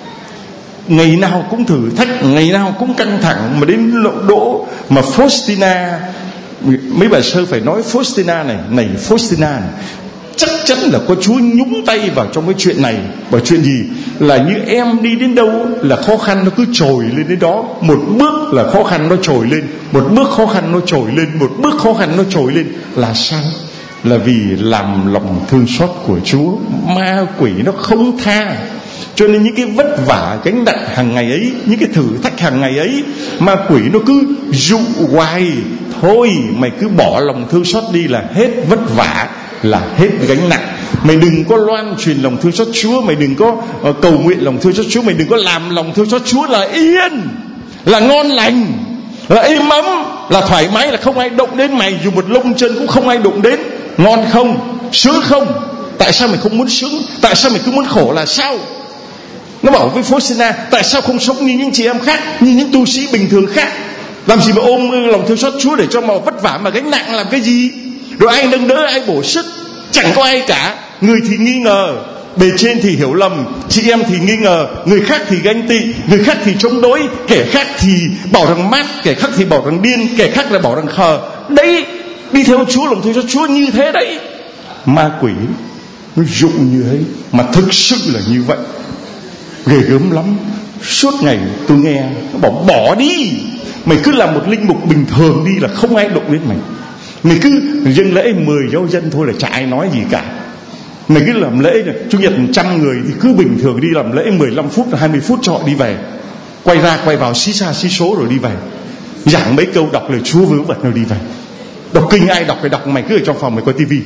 Ngày nào cũng thử thách, ngày nào cũng căng thẳng, mà đến lộ đỗ mà Faustina, mấy bà sơ phải nói Faustina này, này Faustina này, chắc chắn là có Chúa nhúng tay vào trong cái chuyện này. Bởi chuyện gì? Là như em đi đến đâu là khó khăn nó cứ trồi lên đến đó. Một bước là khó khăn nó trồi lên, một bước khó khăn nó trồi lên, một bước khó khăn nó trồi lên. Là sao? Là vì làm lòng thương xót của Chúa, ma quỷ nó không tha. Cho nên những cái vất vả, gánh nặng hàng ngày ấy, những cái thử thách hàng ngày ấy, ma quỷ nó cứ dụ hoài: thôi mày cứ bỏ lòng thương xót đi là hết vất vả, là hết gánh nặng. Mày đừng có loan truyền lòng thương xót Chúa, mày đừng có uh, cầu nguyện lòng thương xót Chúa, mày đừng có làm lòng thương xót Chúa là yên, là ngon lành, là êm ấm, là thoải mái, là không ai động đến mày, dù một lông chân cũng không ai đụng đến. Ngon không? Sướng không? Tại sao mày không muốn sướng? Tại sao mày cứ muốn khổ là sao? Nó bảo với Faustina: tại sao không sống như những chị em khác, như những tu sĩ bình thường khác? Làm gì mà ôm lòng thương xót Chúa để cho mà vất vả mà gánh nặng làm cái gì? Rồi ai nâng đỡ, ai bổ sức? Chẳng có ai cả. Người thì nghi ngờ, bề trên thì hiểu lầm, chị em thì nghi ngờ, người khác thì ganh tị, người khác thì chống đối, kẻ khác thì bảo rằng mát, kẻ khác thì bảo rằng điên, kẻ khác là bảo rằng khờ. Đấy, đi theo Chúa, lòng thương xót Chúa như thế đấy. Ma quỷ nó dụ như thế, mà thực sự là như vậy. Ghê gớm lắm. Suốt ngày tôi nghe nó bảo bỏ đi, mày cứ làm một linh mục bình thường đi là không ai động đến mày. Mày cứ dâng lễ mười giáo dân thôi là chả ai nói gì cả. Mày cứ làm lễ này, Chủ nhật trăm người thì cứ bình thường đi làm lễ mười lăm phút, hai mươi phút cho họ đi về. Quay ra quay vào xí xa xí số rồi đi về. Giảng mấy câu đọc lời Chúa vớ vẩn rồi đi về. Đọc kinh ai đọc phải đọc, mày cứ ở trong phòng mày coi tivi.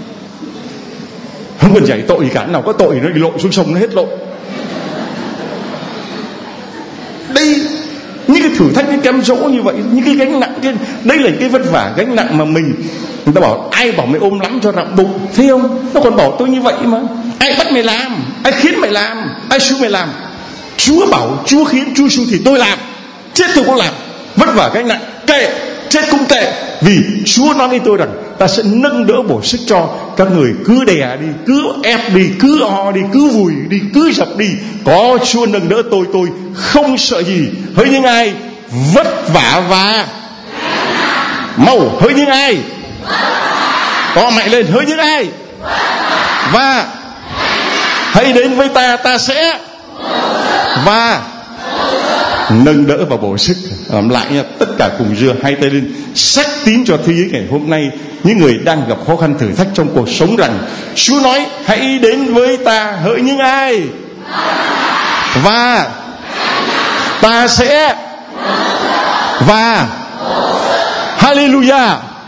Không cần giải tội gì cả, nào có tội nó đi lội xuống sông nó hết lội. Đây, những cái thử thách, cái cám dỗ như vậy, những cái gánh nặng, cái, đây là cái vất vả gánh nặng mà mình, người ta bảo ai bảo mày ôm lắm cho rộng bụng, thấy không? Nó còn bảo tôi như vậy mà. Ai bắt mày làm, ai khiến mày làm, ai xui mày làm? Chúa bảo, Chúa khiến, Chúa xui thì tôi làm, chết tôi cũng làm. Vất vả gánh nặng, kệ, chết cũng kệ. Vì Chúa nói với tôi rằng ta sẽ nâng đỡ bổ sức cho các người. Cứ đè đi, cứ ép đi, cứ o đi, cứ vùi đi, cứ dập đi, có Chúa nâng đỡ tôi, tôi không sợ gì. Hỡi những ai vất vả và mau, hỡi những ai to mạnh lên, hỡi những ai và hãy đến với ta, ta sẽ và nâng đỡ và bổ sức. Làm lại nha, tất cả cùng dưa hai tay lên, sách tín cho thế giới ngày hôm nay, những người đang gặp khó khăn thử thách trong cuộc sống, rằng Chúa nói hãy đến với ta, hỡi những ai và ta sẽ và hallelujah.